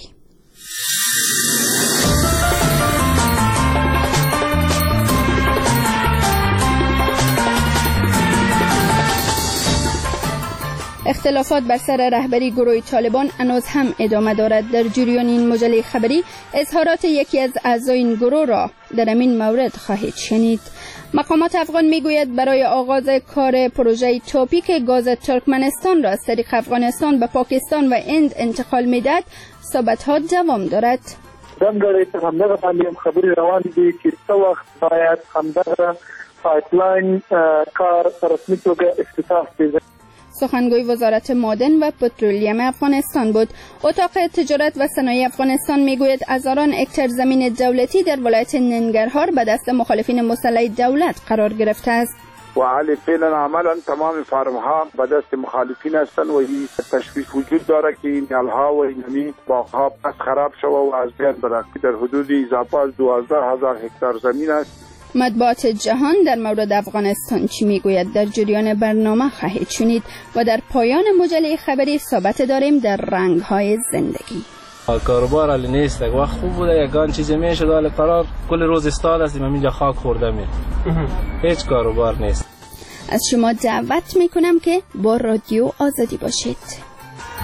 اختلافات بر سر رهبری گروه طالبان هنوز هم ادامه دارد. در جریان این مجله خبری اظهارات یکی از اعضای این گروه را در این مورد خواهید شنید. مقامات افغان میگوید برای آغاز کار پروژه توپی که گاز ترکمنستان را از طریق افغانستان به پاکستان و هند انتقال میدهد صحبت‌ها دوام دارد. دمګړی تر همدغه باندې هم خبرې روان دي چې څه وخت باید همدغه پایپلاین کار په رسمي توګه افتتاح شي. سخنگوی وزارت معدن و پترولیم افغانستان بود. اتاق تجارت و صنایع افغانستان میگوید هزاران هکتار زمین دولتی در ولایت ننگرهار به دست مخالفین مسلح دولت قرار گرفته است. و حال فعلا عملا تمام فارم ها به دست مخالفین هستند و این تشویش وجود داره که این نلها و اینمی باغها پس خراب شده و از بین بره. در حدود اضافه از دوازده هزار هکتار زمین است. مطبوعات جهان در مورد افغانستان چی میگوید در جریان برنامه خواهید شنید و در پایان مجله خبری صحبت داریم در رنگ‌های زندگی. کاروبار علی نیست، یک وقت خوب بوده یگان چیزی میشد ولی قرار کل روز استاد هستیم همینجا خاک خورده می هیچ کاروبار نیست. از شما دعوت میکنم که با رادیو آزادی باشید.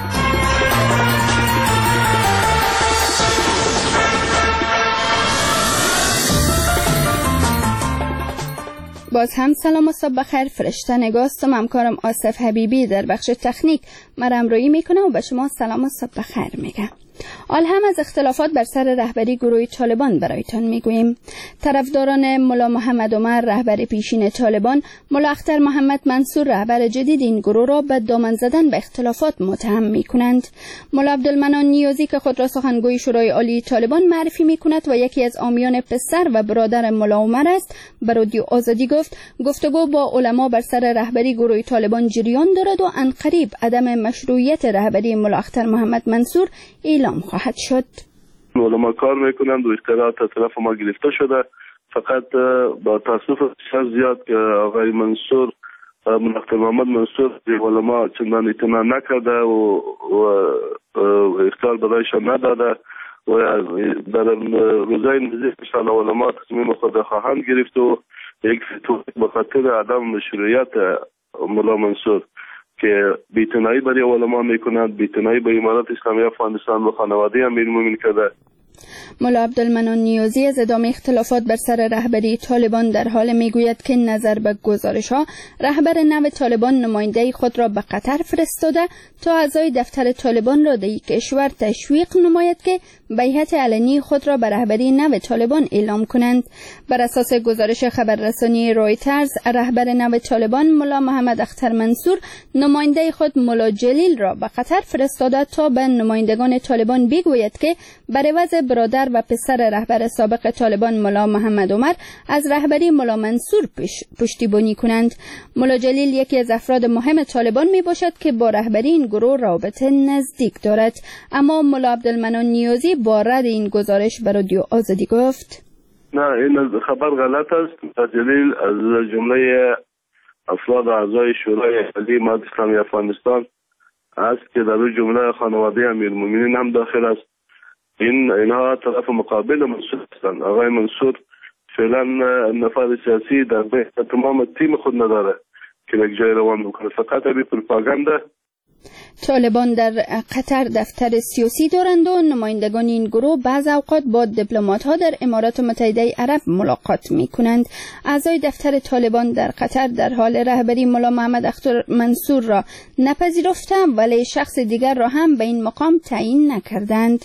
باز هم سلام و صبح بخیر. فرشته نگاستم، همکارم آصف حبیبی در بخش تکنیک مرا همراهی میکنه و به شما سلام و صبح بخیر میگم. حال هم از اختلافات بر سر رهبری گروه طالبان برایتان میگوییم. طرفداران ملا محمد عمر رهبر پیشین طالبان، ملا اختر محمد منصور رهبر جدید این گروه را به دامن زدن به اختلافات متهم میکنند. ملا عبدالمنان نیازی که خود را سخنگوی شورای عالی طالبان معرفی میکند و یکی از عامیان پسر و برادر ملا عمر است، به رادیو آزادی گفت گفتگو با علما بر سر رهبری گروه طالبان جریان دارد و عنقریب عدم مشروعیت رهبری ملا اختر محمد منصور اعلام خواهد شد. علما کار میکنند و اطلاعات از طرف ما گرفته شده، فقط با تاسف بسیار زیاد که آقای منصور ملا اختر محمد منصور علما چندان اطلاع نکرده و, و اختیار برایشان نداده و در روزهای نزدیک انشاءالله علما تصمیم خود خواهند گرفت و یک به خاطر عدم مشروعیت ملا منصور که بی‌اعتنایی برای علما میکنند، بی‌اعتنایی به امارت اسلامی افغانستان و خانواده امیرالمومنین کرده. ملا عبدالمنان نیازی از ادامه اختلافات بر سر رهبری طالبان در حال میگوید که نظر به گزارش‌ها رهبر نو طالبان نماینده خود را به قطر فرستاده تا اعضای دفتر طالبان را در کشور تشویق نماید که بیعت علنی خود را به رهبری نو طالبان اعلام کنند. بر اساس گزارش خبررسانی رویترز، رهبر نو طالبان ملا محمد اختر منصور نماینده خود ملا جلیل را به قطر فرستاده تا به نمایندگان طالبان بگوید که بر عوض برادر و پسر رهبر سابق طالبان ملا محمد عمر از رهبری ملا منصور پشتیبانی کنند. ملا جلیل یکی از افراد مهم طالبان می باشد که با رهبری این گروه رابطه نزدیک دارد، اما ملا عبدالمنان نیازی با رد این گزارش به رادیو آزادی گفت نه، این خبر غلط است. جلیل از جمله افراد اعضای شورای عالی امت اسلامی افغانستان است که در اون جمله خانواده امیرالمومنین هم داخل است. این اینها طرف مقابل منصور هستند. آقای منصور فعلا نفاذ سیاسی در بین تمام تیم خود نداره که یک جای روان بکنه، فقط ابی پروپاگاندا. طالبان در قطر دفتر سیاسی دارند و نمایندگان این گروه بعض اوقات با دیپلمات‌ها در امارات متحده عرب ملاقات می‌کنند. اعضای دفتر طالبان در قطر در حال رهبری ملا محمد اختر منصور را نپذیرفتند، ولی شخص دیگر را هم به این مقام تعیین نکردند.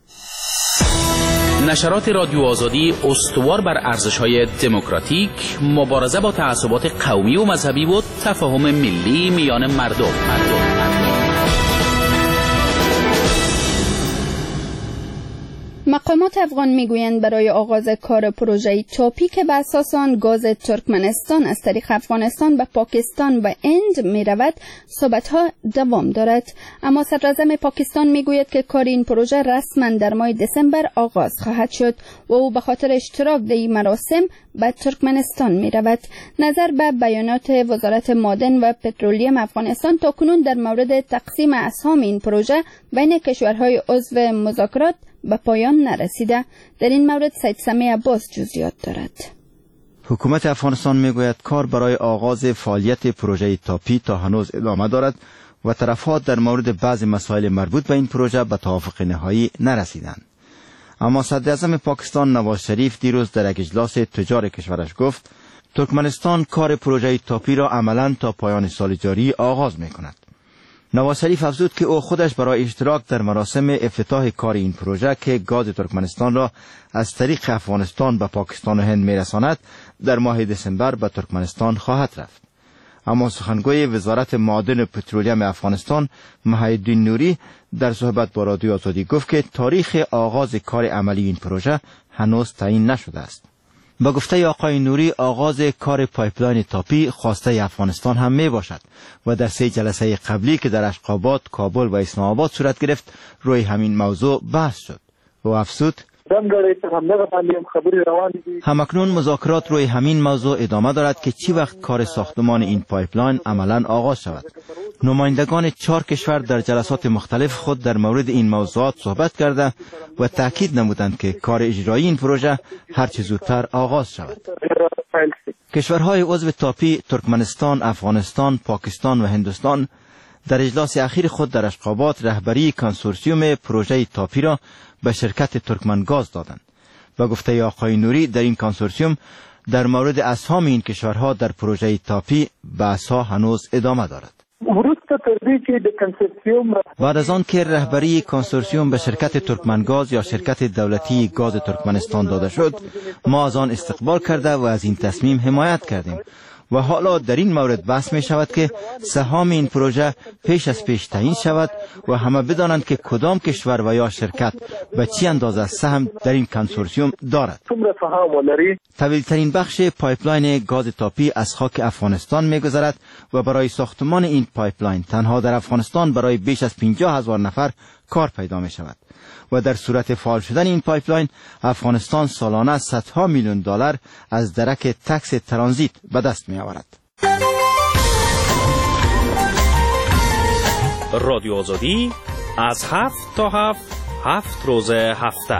نشرات رادیو آزادی استوار بر ارزش‌های دموکراتیک، مبارزه با تعصبات قومی و مذهبی و تفاهم ملی میان مردم. مردم. مقامات افغان میگویند برای آغاز کار پروژه تاپی که به اساس آن گاز ترکمنستان از طریق افغانستان به پاکستان و هند میرود صحبت‌ها دوام دارد، اما صدراعظم پاکستان میگوید که کار این پروژه رسما در ماه دسامبر آغاز خواهد شد و او به خاطر اشتراک در این مراسم به ترکمنستان میرود. نظر به بیانات وزارت معدن و پترولیم افغانستان تاکنون در مورد تقسیم اسهام این پروژه بین کشورهای عضو مذاکرات به پایان نرسیده. در این مورد سید سمیع عباس جزئیات دارد. حکومت افغانستان میگوید کار برای آغاز فعالیت پروژه تاپی تا هنوز ادامه دارد و طرفها در مورد بعض مسائل مربوط به این پروژه به توافق نهایی نرسیدند. اما صدر اعظم پاکستان نواز شریف دیروز در یک اجلاس تجار کشورش گفت ترکمنستان کار پروژه تاپی را عملاً تا پایان سال جاری آغاز میکند. نواز شریف افزود که او خودش برای اشتراک در مراسم افتتاح کار این پروژه که گاز ترکمنستان را از طریق افغانستان به پاکستان و هند میرساند در ماه دسامبر به ترکمنستان خواهد رفت. اما سخنگوی وزارت معدن و پترولیم افغانستان محیالدین نوری در صحبت با رادیو آزادی گفت که تاریخ آغاز کار عملی این پروژه هنوز تعیین نشده است. با گفته آقای نوری آغاز کار پایپلاین تاپی خواسته افغانستان هم می باشد و در سه جلسه قبلی که در اشقابات، کابل و اسلام آباد صورت گرفت روی همین موضوع بحث شد و افزود همکنون مذاکرات روی همین موضوع ادامه دارد که چی وقت کار ساختمان این پایپلاین عملاً آغاز شود. نمایندگان چهار کشور در جلسات مختلف خود در مورد این موضوعات صحبت کرده و تاکید نمودند که کار اجرایی این پروژه هر چه زودتر آغاز شود. کشورهای عضو تاپی ترکمنستان، افغانستان، پاکستان و هندوستان در اجلاس اخیر خود در اشقابات رهبری کنسورسیوم پروژه تاپی را به شرکت ترکمنگاز دادند. با گفته آقای نوری در این کنسورسیوم در مورد اسهام این کشورها در پروژه تاپی بحث‌ها هنوز ادامه دارد. بعد از آن که رهبری کنسورسیوم به شرکت ترکمنگاز یا شرکت دولتی گاز ترکمنستان داده شد، ما از آن استقبال کرده و از این تصمیم حمایت کردیم و حالا در این مورد بحث می شود که سهام این پروژه پیش از پیش تعیین شود و همه بدانند که کدام کشور و یا شرکت به چی اندازه سهم در این کنسورسیوم دارد. طویل‌ترین بخش پایپلاین گاز تاپی از خاک افغانستان می گذرد و برای ساختمان این پایپلاین تنها در افغانستان برای بیش از پنجاه هزار نفر کار پیدا می شود و در صورت فعال شدن این پایپلاین افغانستان سالانه صدها میلیون دلار از درک تکس ترانزیت به دست می آورد. رادیو آزادی از هفت تا هفت هفت روز هفته.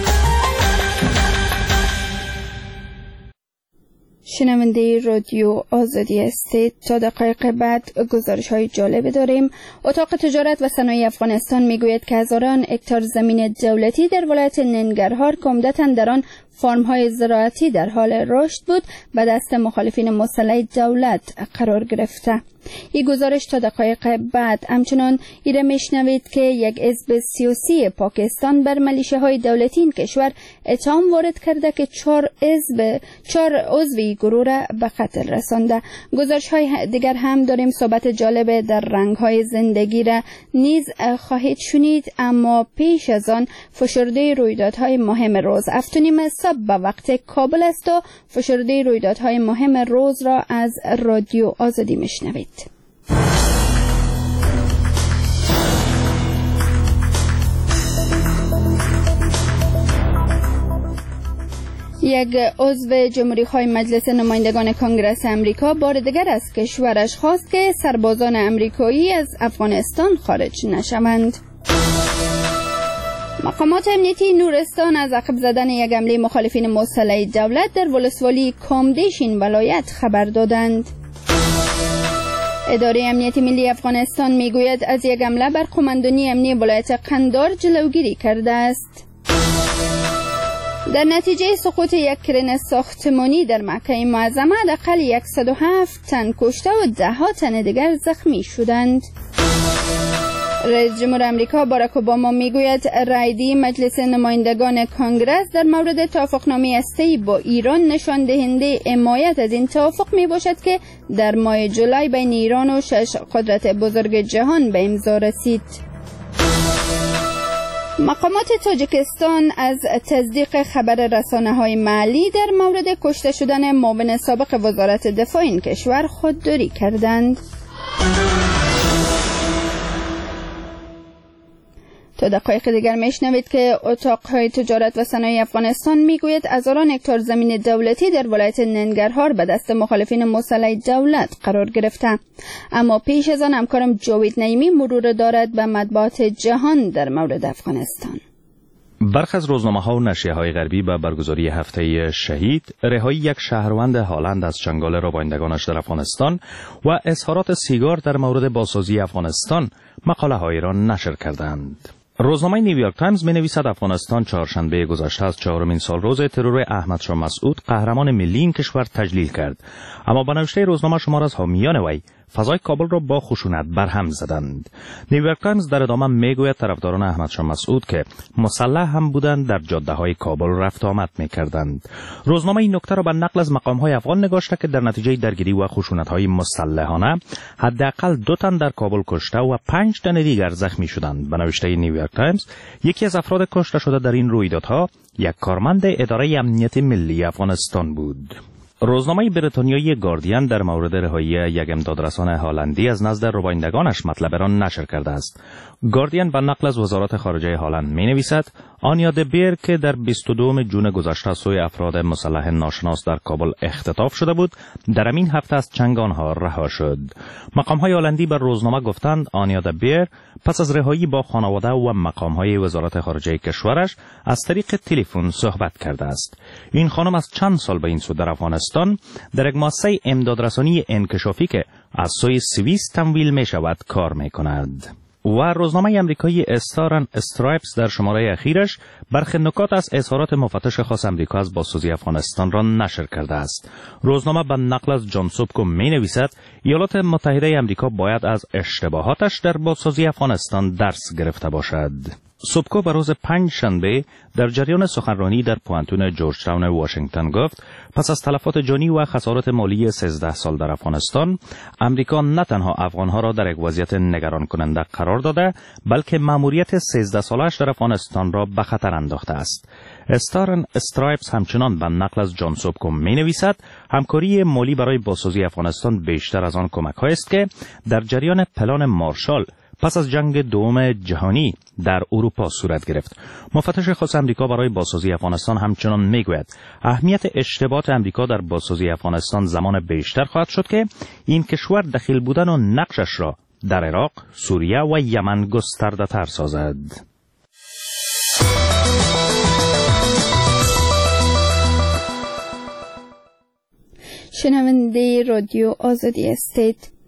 شنونده رادیو آزادی هستید. تا دقایق بعد گزارش های جالب داریم. اتاق تجارت و صنایع افغانستان میگوید که هزاران هکتار زمین دولتی در ولایت ننگرهار که عمدتاً در آن فارم‌های زراعتی در حال رشد بود به دست مخالفین مسلح دولت قرار گرفته. این گزارش تا دقایق بعد همچنان ایره میشنوید که یک حزب سیاسی پاکستان بر ملیشه‌های دولتی این کشور اتهام وارد کرده که چهار حزب چهار عضو گروه را به قتل رسانده. گزارش‌های دیگر هم داریم. صحبت جالب در رنگ‌های زندگی را نیز خواهید شنید، اما پیش از آن فشرده رویدادهای مهم روز. هفت و نیم صبح به وقت کابل است و فشرده رویدادهای مهم روز را از رادیو آزادی میشنوید. یک عضو جمهوری‌خواه مجلس نمایندگان کنگره امریکا بار دیگر از کشورش خواست که سربازان امریکایی از افغانستان خارج نشوند. مقامات امنیتی نورستان از عقب زدن یک حمله مخالفین مسلح دولت در ولسوالی کامدیش این ولایت خبر دادند. اداره امنیت ملی افغانستان میگوید از یک حمله بر قماندانی امنی ولایت قندار جلوگیری کرده است. در نتیجه سقوط یک کرن ساختمانی در مکه معظمه حداقل صد و هفت تن کشته و ده ها تن دیگر زخمی شدند. رئیس جمهور آمریکا باراک اوباما میگوید رأی‌دهی مجلس نمایندگان کنگره در مورد توافقنامه هسته‌ای با ایران نشان دهنده حمایت از این توافق می باشد که در ماه جولای بین ایران و شش قدرت بزرگ جهان به امضا رسید. مقامات تاجیکستان از تصدیق خبر رسانه‌های محلی در مورد کشته شدن معاون سابق وزارت دفاع این کشور خودداری کردند. تا دقایق دیگر میشنوید که اتاقهای تجارت و صنایع افغانستان میگوید هزاران هکتار زمین دولتی در ولایت ننگرهار به دست مخالفین مسلح دولت قرار گرفته. اما پیش از آن همکارم جاوید نعیمی مرور دارد به مطبوعات جهان در مورد افغانستان. برخی از روزنامه‌ها و نشریه‌های غربی به برگزاری هفته شهید، رهایی یک شهروند هالند از چنگال ربایندگانش در افغانستان و اظهارات سیگار در مورد بازسازی افغانستان مقاله‌هایی را نشر کردند. روزنامه نیویورک تایمز می نویسد افغانستان چهارشنبه گذشته از چهارمین سالروز ترور احمد شاه مسعود قهرمان ملی این کشور تجلیل کرد، اما با نوشته روزنامه شمار از حامیان وی فضای کابل را با خشونت برهم زدند. نیویورک تایمز در ادامه میگوید طرفداران احمد شاه مسعود که مسلح هم بودند در جاده‌های کابل رفت آمد می‌کردند. روزنامه این نکته را به نقل از مقام‌های افغان نگاشته که در نتیجه درگیری و خشونت‌های مسلحانه حداقل دو تن در کابل کشته و پنج تن دیگر زخمی شدند. به نوشته نیویورک تایمز یکی از افراد کشته شده در این رویدادها یک کارمند اداره امنیت ملی افغانستان بود. روزنامه بریتانیایی گاردین در مورد رهایی یک امدادرسان هالندی از نزد ربایندگانش مطلب را نشر کرده است. گاردین به نقل از وزارت خارجه هالند می نویسد آنیا د بیر که در بیست و دوم ژوئن گذشته سوی افراد مسلح ناشناس در کابل اختطاف شده بود، در همین هفته از چنگ آنها رها شد. مقام‌های هالندی بر روزنامه گفتند آنیا د بیر پس از رهایی با خانواده و مقام‌های وزارت خارجه کشورش از طریق تلفن صحبت کرده است. این خانم از چند سال به این سو در افغانستان در یک مؤسسه امدادرسانی انکشافی که از سوی سوئیس تمویل می شود کار می کند. و روزنامه امریکایی استار استرایپس در شماره اخیرش برخی نکات از اظهارات مفتش خاص امریکا از بازسازی افغانستان را نشر کرده است. روزنامه به نقل از جان سوبکو می نویسد ایالات متحده امریکا باید از اشتباهاتش در بازسازی افغانستان درس گرفته باشد. سوبکو به روز پنج شنبه در جریان سخنرانی در پوانتون جورج تاون واشنگتن گفت پس از تلفات جانی و خسارات مالی سیزده سال در افغانستان، امریکا نه تنها افغانها را در یک وضعیت نگران کننده قرار داده، بلکه مأموریت سیزده سالش در افغانستان را به خطر انداخته است. استار استرایپس همچنان به نقل از جان سوبکو می نویسد همکاری مالی برای بازسازی افغانستان بیشتر از آن کمک‌هایی است که در جریان پلان مارشال پس از جنگ دوم جهانی در اروپا صورت گرفت. مفتش خاص امریکا برای بازسازی افغانستان همچنان میگوید اهمیت اشتباهات امریکا در بازسازی افغانستان زمان بیشتر خواهد شد که این کشور دخیل بودن و نقشش را در عراق، سوریه و یمن گسترده تر سازد. شنونده رادیو آزادی هستید.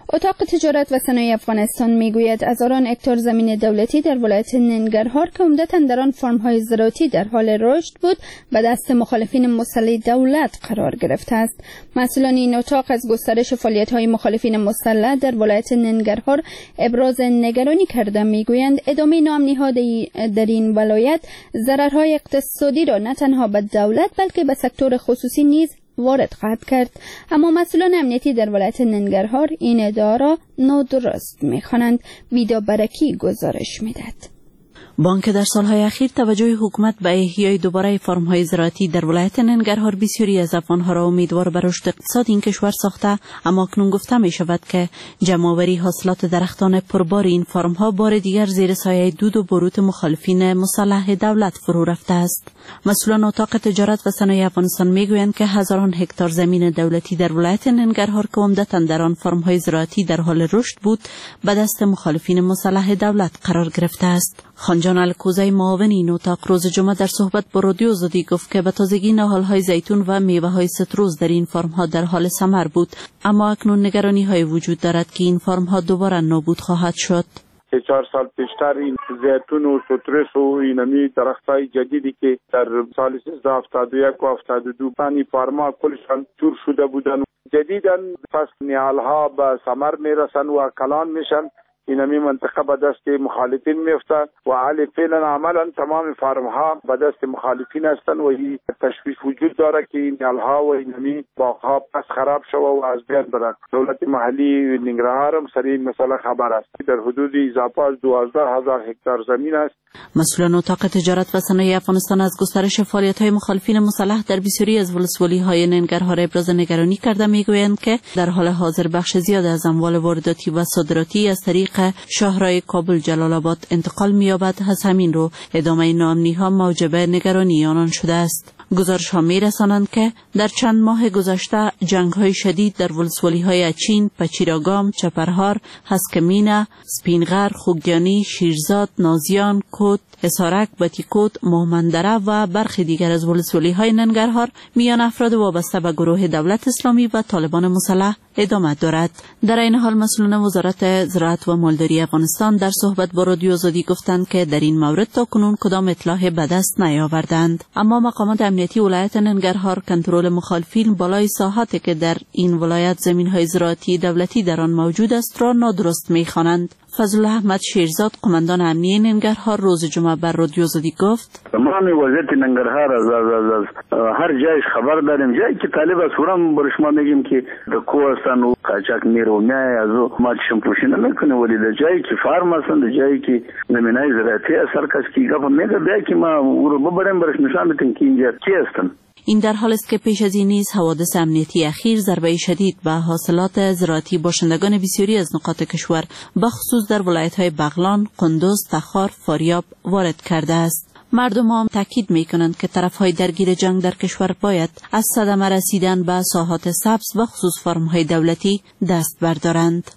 اتاق تجارت و صنایع افغانستان میگوید هزاران هکتار زمین دولتی در ولایت ننگرهار که عمدتاً در آن فرم‌های زراعتی در حال رشد بود به دست مخالفین مسلح دولت قرار گرفته است. مسئولان این اتاق از گسترش فعالیت‌های مخالفین مسلح در ولایت ننگرهار ابراز نگرانی کرده میگویند ادامه ناامنی‌ها در این ولایت ضررهای اقتصادی را نه تنها به دولت بلکه به سکتور خصوصی نیز وارد خواهد کرد. اما مسئولان امنیتی در ولایت ننگرهار این ادعا را نادرست می‌خوانند. ویدا برکی گزارش می‌دهد. بانک در سالهای اخیر توجه حکومت به احیای دوباره فرم‌های زراعتی در ولایت ننگرهار بسیاری از افغان‌ها را امیدوار به رشد اقتصادی این کشور ساخته، اما اکنون گفته می شود که جمع‌آوری حاصلات درختان پربار این فرم‌ها بار دیگر زیر سایه دود و بروت مخالفین مسلح دولت فرو رفته است. مسئولان اتاق تجارت و صنایع افغانستان میگویند که هزاران هکتار زمین دولتی در ولایت ننگرهار که عمدتاً در آن فرم‌های زراعتی در حال رشد بود به دست مخالفین مسلح دولت قرار گرفته است. خانجان الکوزی معاون این اتاق روز جمعه در صحبت با رادیو آزادی گفت که به تازگی نهال‌های زیتون و میوه‌های ستروز در این فرم‌ها در حال ثمر بود، اما اکنون نگرانی‌های وجود دارد که این فرم‌ها دوباره نابود خواهد شد. سه چهار سال پیشتر این زیتون و سترس و اینمی درختای جدیدی که در سال سیزده هفتاد و یک و هفتاد و دو پنی فارما کلشان چور شده بودن، جدیداً پس نهال‌ها به ثمر میرسن و کلان میشن، اینمی منطقه به دست مخالفین میفتند و حال فعلا عملا تمام فارم‌ها به دست مخالفین هستند و این تشویش وجود داره که این نهال‌ها و اینمی باغ‌ها پس خراب شوه و از بین برن. دولت محلی ننگرهار هم سر این مسئله خبر است. در حدود اضافه از دوازده هزار هکتار زمین است. مسئولان اتاق تجارت و صنایع افغانستان از گسترش فعالیت‌های مخالفین مسلح در بسیاری از ولسوالی‌های ننگرهار ابراز نگرانی کرده میگویند که در حال حاضر بخش زیاد از اموال وارداتی و صادراتی از طریق شاهراه کابل جلال آباد انتقال می‌یابد. از همین رو ادامه ناامنی‌ها موجب نگرانی آنان شده است. گزارش‌ها می‌رسانند که در چند ماه گذشته جنگ‌های شدید در ولسوالی‌های اچین، پچیراگام، چپرهار، هسکمینه، سپینغر، خوگیانی، شیرزاد، نازیان، کوت، اسارک، بطیکوت، مومندره و برخی دیگر از ولسوالی‌های ننگرهار میان افراد وابسته به گروه دولت اسلامی و طالبان مسلح ادامه دارد. در این حال مسئولان وزارت زراعت و مالداری افغانستان در صحبت با رادیو آزادی گفتند که در این مورد تاکنون کدام اطلاع به دست نیاوردند، اما مقامات امنیتی ولایت ننگرهار کنترل مخالفین بالای ساحاتی که در این ولایت زمین‌های زراعتی دولتی در آن موجود است را نادرست می‌خوانند. فضل احمد شیرزاد قماندان امنیه ننگرهار روز جمعه بر رادیو آزادی گفت: تمام وضعیت ننگرهار از, از, از, از هر جایش خبر داریم. جایی که طالب است ورم برش ما میگیم که د کو هستن و قاچاق میرو میای از ما چشم پوشیده نکنه، ولی د جایی که فارم هستن د جایی که زمینای زراعتی اثر کس کی گپ میگه بیا که ما ور ببریم برش نشان بدیم که اینجا کی هستن. این در حال است که پیش از این نیز حوادث امنیتی اخیر ضربه شدید به حاصلات زراعتی باشندگان بسیاری از نقاط کشور بخصوص در ولایت‌های بغلان، قندوز، تخار، فاریاب وارد کرده است. مردم هم تاکید می‌کنند که طرف‌های درگیر جنگ در کشور باید از صدمه رسیدن به ساحات سبز و خصوص فرم‌های دولتی دست بردارند.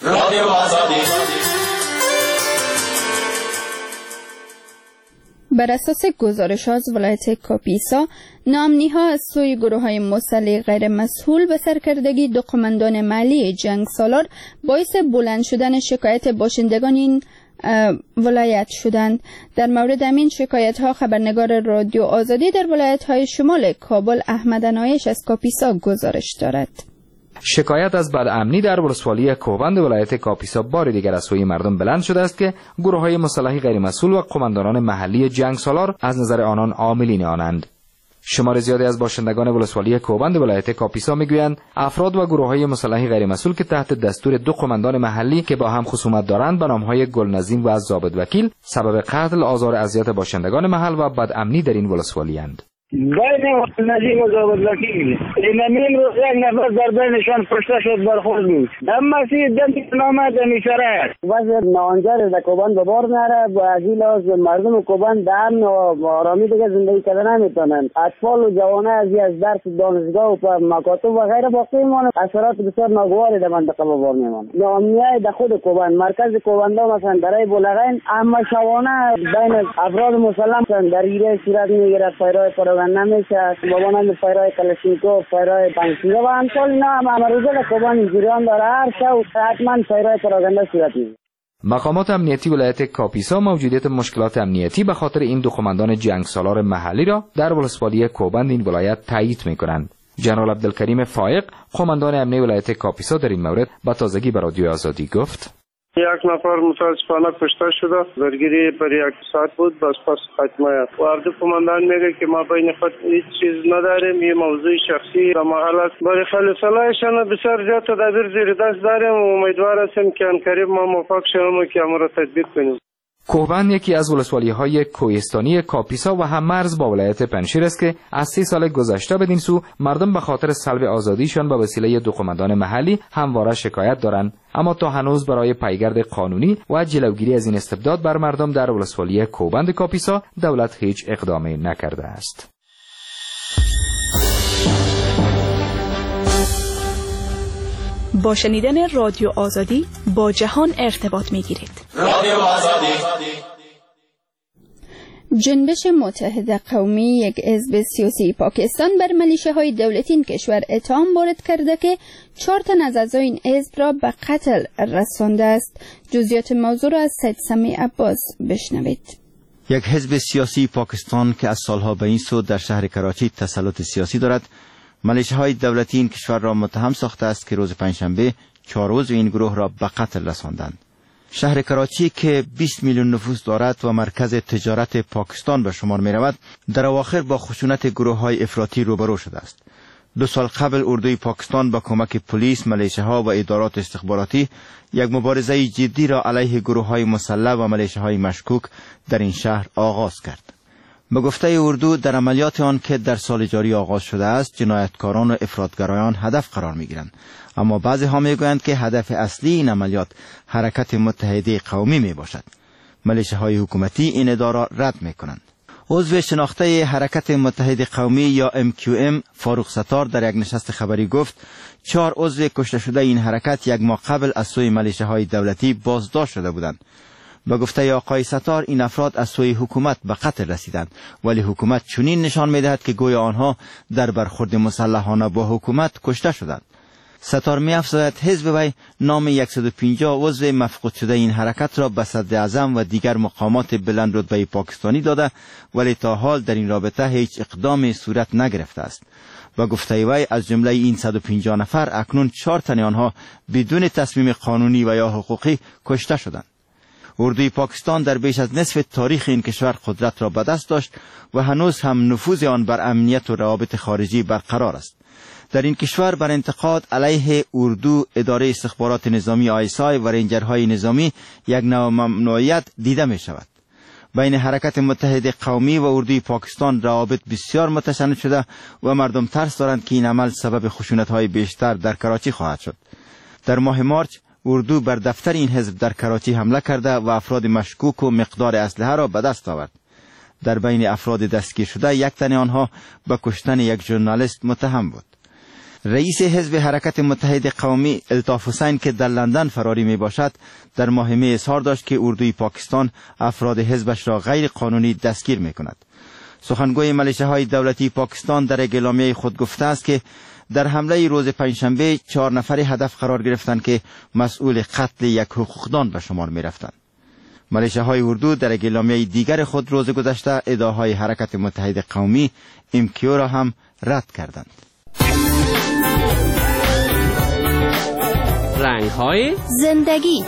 بر اساس گزارش از ولایت کاپیسا، ناامنی‌ها از سوی گروه‌های مسلح غیر مسئول به سرکردگی دو قماندان محلی جنگ سالار باعث بلند شدن شکایت باشندگان این ولایت شدند. در مورد همین شکایت‌ها خبرنگار رادیو آزادی در ولایت‌های شمال کابل احمد انایش از کاپیسا گزارش دارد. شکایت از بدامنی در ولسوالی کوهبند ولایت کاپیسا بار دیگر از سوی مردم بلند شده است که گروه‌های مسلح غیر مسئول و قماندانان محلی جنگ سالار از نظر آنان عاملین آنند. شمار زیادی از باشندگان ولسوالی کوهبند ولایت کاپیسا میگویند افراد و گروه‌های مسلح غیر مسئول که تحت دستور دو قماندان محلی که با هم خصومت دارند به نام‌های گلنظیم و ضابط وکیل سبب قتل، آزار، اذیت باشندگان محل و بدامنی در این ولسوالی اند. بین نظیم و ضابط وکیل این امین روز یک نفر در بینشان کشته شد برخورد بود. دم مسیح دم نامه دمی شرع وضع نانجر در کوبان به بار میاره و از این لحاظ مردم کوبان در امن و آرامی دیگه زندگی کردن نمیتونن. اطفال و جوانه از از درس دانشگاه و مکاتب و غیره باقی میمانه. اثرات بسیار ناگواری در منطقه به بار میمانه. ناامنیای در خود کوبان مرکز کوبان دا مثلا درای بولغین اما شوانه بین افراد مسلم در ایره صورت میگیره. پیرای کردن نمیشه. بابا هم فایرای کلاشینکوف، فایرای بنکیه و امثال اینا هم امروزه در کوبان جریان داره. هر شب حتما فایرای پراگنده صورت میگیره. مقامات امنیتی ولایت کاپیسا موجودیت مشکلات امنیتی به خاطر این دو قماندان جنگ سالار محلی را در ولسوالی کوبند این ولایت تایید می‌کنند. جنرال عبدالکریم فایق، قماندان امنیتی ولایت کاپیسا، در این مورد با تازگی به رادیو آزادی گفت: یک نفر متاسفانه کشته شده. درگیری بر یک ساعت بود. بس پس خاتمه و اردو قماندان میگه که ما بین خود هیچ چیز نداریم. این موضوع شخصی در محل است. برای خلاص صلاحشان بسیار زیاد تدابیر زیر دست داریم و امیدوار هستیم که انقریب ما موفق شویم و که امر را تطبیق کنیم. کوهبند یکی از ولسوالی‌های کوهستانی کاپیسا و هم مرز با ولایت پنشیر است که از سی سال گذشته بدین سو مردم به خاطر سلب آزادیشان به وسیله دو قماندان محلی همواره شکایت دارند، اما تا هنوز برای پیگرد قانونی و جلوگیری از این استبداد بر مردم در ولسوالی کوهبند کاپیسا دولت هیچ اقدامی نکرده است. با شنیدن رادیو آزادی با جهان ارتباط می‌گیرید. رادیو آزادی. جنبش متحد قومی، یک حزب سیاسی پاکستان، بر ملیشه‌های دولتی این کشور اتهام وارد کرده که چهار تن از اعضای این حزب را به قتل رسانده است. جزئیات موضوع را از سید سمیع عباس بشنوید. یک حزب سیاسی پاکستان که از سالها به این سو در شهر کراچی تسلط سیاسی دارد، ملیشه‌های دولتی این کشور را متهم ساخته است که روز پنجشنبه چهار عضو این گروه را به قتل رساندند. شهر کراچی که بیست میلیون نفوس دارد و مرکز تجارت پاکستان به شمار می رود، در اواخر با خشونت گروه‌های افراطی روبرو شده است. دو سال قبل اردوی پاکستان با کمک پلیس، ملیشه‌ها و ادارات استخباراتی یک مبارزه جدی را علیه گروه‌های مسلح و ملیشه‌های مشکوک در این شهر آغاز کرد. به گفته اردو، در عملیات آن که در سال جاری آغاز شده است، جنایتکاران و افراطگرایان هدف قرار می‌گیرند، اما بعضی ها می‌گویند که هدف اصلی این عملیات حرکت متحده قومی میباشد. ملیشه‌های حکومتی این ادعا را رد می‌کنند. عضو شناخته حرکت متحد قومی یا ام کیو ام فاروق ستار در یک نشست خبری گفت چهار عضو کشته شده این حرکت یک ماه قبل از سوی ملیشه‌های دولتی بازداشت شده بودند. به گفته آقای ستار، این افراد از سوی حکومت به قتل رسیدند، ولی حکومت چنین نشان می‌دهد که گویا آنها در برخورد مسلحانه با حکومت کشته شدند. ستار می‌افزاید حزب وی نام صد و پنجاه عضو مفقود شده این حرکت را به صدر اعظم و دیگر مقامات بلند رتبه پاکستانی داده، ولی تا حال در این رابطه هیچ اقدامی صورت نگرفته است. و گفته وی از جمله این صد و پنجاه نفر اکنون چهار تن آنها بدون تصمیم قانونی و یا حقوقی کشته شدند. اردوی پاکستان در بیش از نصف تاریخ این کشور قدرت را به دست داشت و هنوز هم نفوذ آن بر امنیت و روابط خارجی برقرار است. در این کشور بر انتقاد علیه اردو، اداره استخبارات نظامی آیسای و رنجرهای نظامی یک نوع ممنوعیت دیده می شود. بین حرکت متحد قومی و اردوی پاکستان روابط بسیار متشنج شده و مردم ترس دارند که این عمل سبب خشونت‌های بیشتر در کراچی خواهد شد. در ماه مارچ اردو بر دفتر این حزب در کراچی حمله کرده و افراد مشکوک و مقدار اسلحه را به دست آورد. در بین افراد دستگیر شده یک تن آنها به کشتن یک ژورنالیست متهم بود. رئیس حزب حرکت متحد قومی الطاف حسین که در لندن فراری می باشد در ماه می اظهار داشت که اردوی پاکستان افراد حزبش را غیر قانونی دستگیر می کند. سخنگوی ملیشه‌های دولتی پاکستان در اعلامیه خود گفته است که در حمله روز پنجشنبه چهار نفری هدف قرار گرفتند که مسئول قتل یک حقوقدان به شمار می رفتند. ملیشه‌های اردو در اعلامیه دیگر خود روز گذشته ادعاهای حرکت متحد قومی ام کیو را هم رد کردند. رنگ‌های زندگی.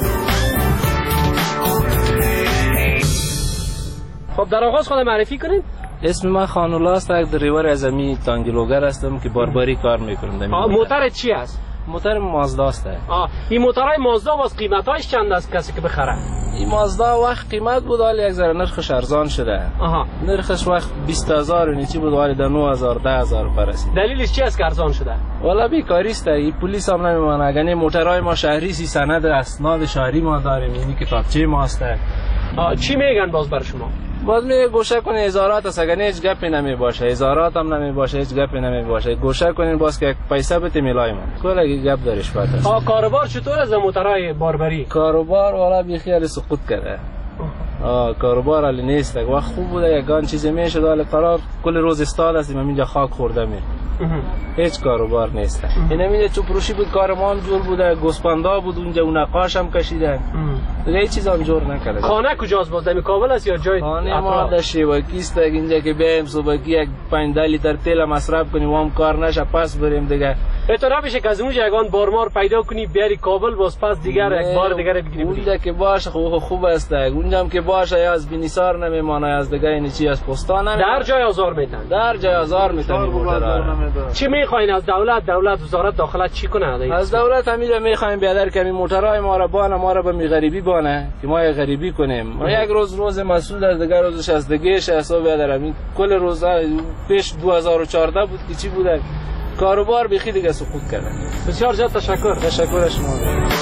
خب در آغاز خود معرفی کنید. اسم من خانولا است، یک دریور از امی تانگلوگر هستم که بارباری کار میکنم. آه موتر چی است؟ موتر مازدا است. آه این موترهای مازدا واس قیمتاش چند است کسی که بخره؟ این مازدا وقت قیمت بود ولی یک ذره نرخش ارزان شده. آها نرخش وقت بیست هزار و نیچی بود ولی در نه هزار ده هزار برسید. دلیلش چی است که ارزان شده؟ والا بیکاری است. این پلیس هم نمیمونه. اگه موترهای ما شهری سی سند اسناد شهری ما داریم، یعنی کتابچه ما است. آه چی میگن باز بر شما؟ باز میگه گوشه کنین هزارات است، اگر هیچ گپی نمی باشه، هزارات هم نمی باشه، هیچ گپی نمی باشه، گوشه کنین باز که پیسه بده میلای ما کلا گپ دارش بعد است. آ کاروبار چطور از موترهای باربری؟ کاروبار والا بی خیال سقوط کرده. آه کاروبار علی نیست وقت خوب بوده یگان چیزی میشد ولی قرار کل روز استاد هستیم همینجا خاک خورده می هیچ کاروبار نیست. این همینجا چوبروشی بود کارمان جور بوده گوسپندا بود اونجا اون نقاش هم کشیدن دیگه هیچ چیز هم جور نکرده. خانه کجاست باز در کابل است یا جای خانه ما در شیواکی است اینجا که بیایم صبحی یک پنج لیتر تیل مصرف کنیم وام کار نشه پس بریم دیگه. اعتراف میشه که از اونجا یگان بارمار پیدا کنی بیاری کابل باز پس دیگر یک بار دیگر بگیری. اونجا که باشه خوب خوب است اونجا هم که باشه یا از بنیسار نمیمانه از دیگه این چی از پستان نمیمانه. در جای آزار میتن. در جای آزار میتن موتر. چی میخواین از دولت؟ دولت وزارت داخله چی کنه؟ از دولت همینجا میخوایم بیادر کمی موترهای ما را بانه ما را به می غریبی بانه که ما غریبی کنیم. ما یک روز روز مسئول از دیگه روزش از دیگه حساب بیادر همین کل روزا پیش دو هزار و چهارده بود که چی بوده کاروبار بخی دیگه سقوط کرده. بسیار زیاد تشکر. تشکر شما.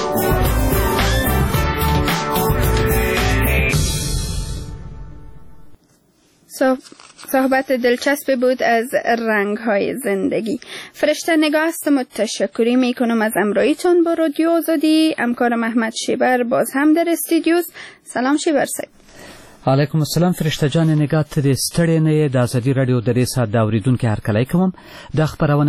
صحبت دلچسبی بود از رنگ‌های زندگی. فرشته نگاه هستم و تشکری میکنم از امراییتون با رادیو آزادی. همکار محمد شیبر باز هم در استودیوست. سلام شیبر صاحب. علیکم السلام فرشته جان نگاه ته ستړی نه د ازادي رادیو د دې سات دا اوریدونکو هر کله کوم د خبرونه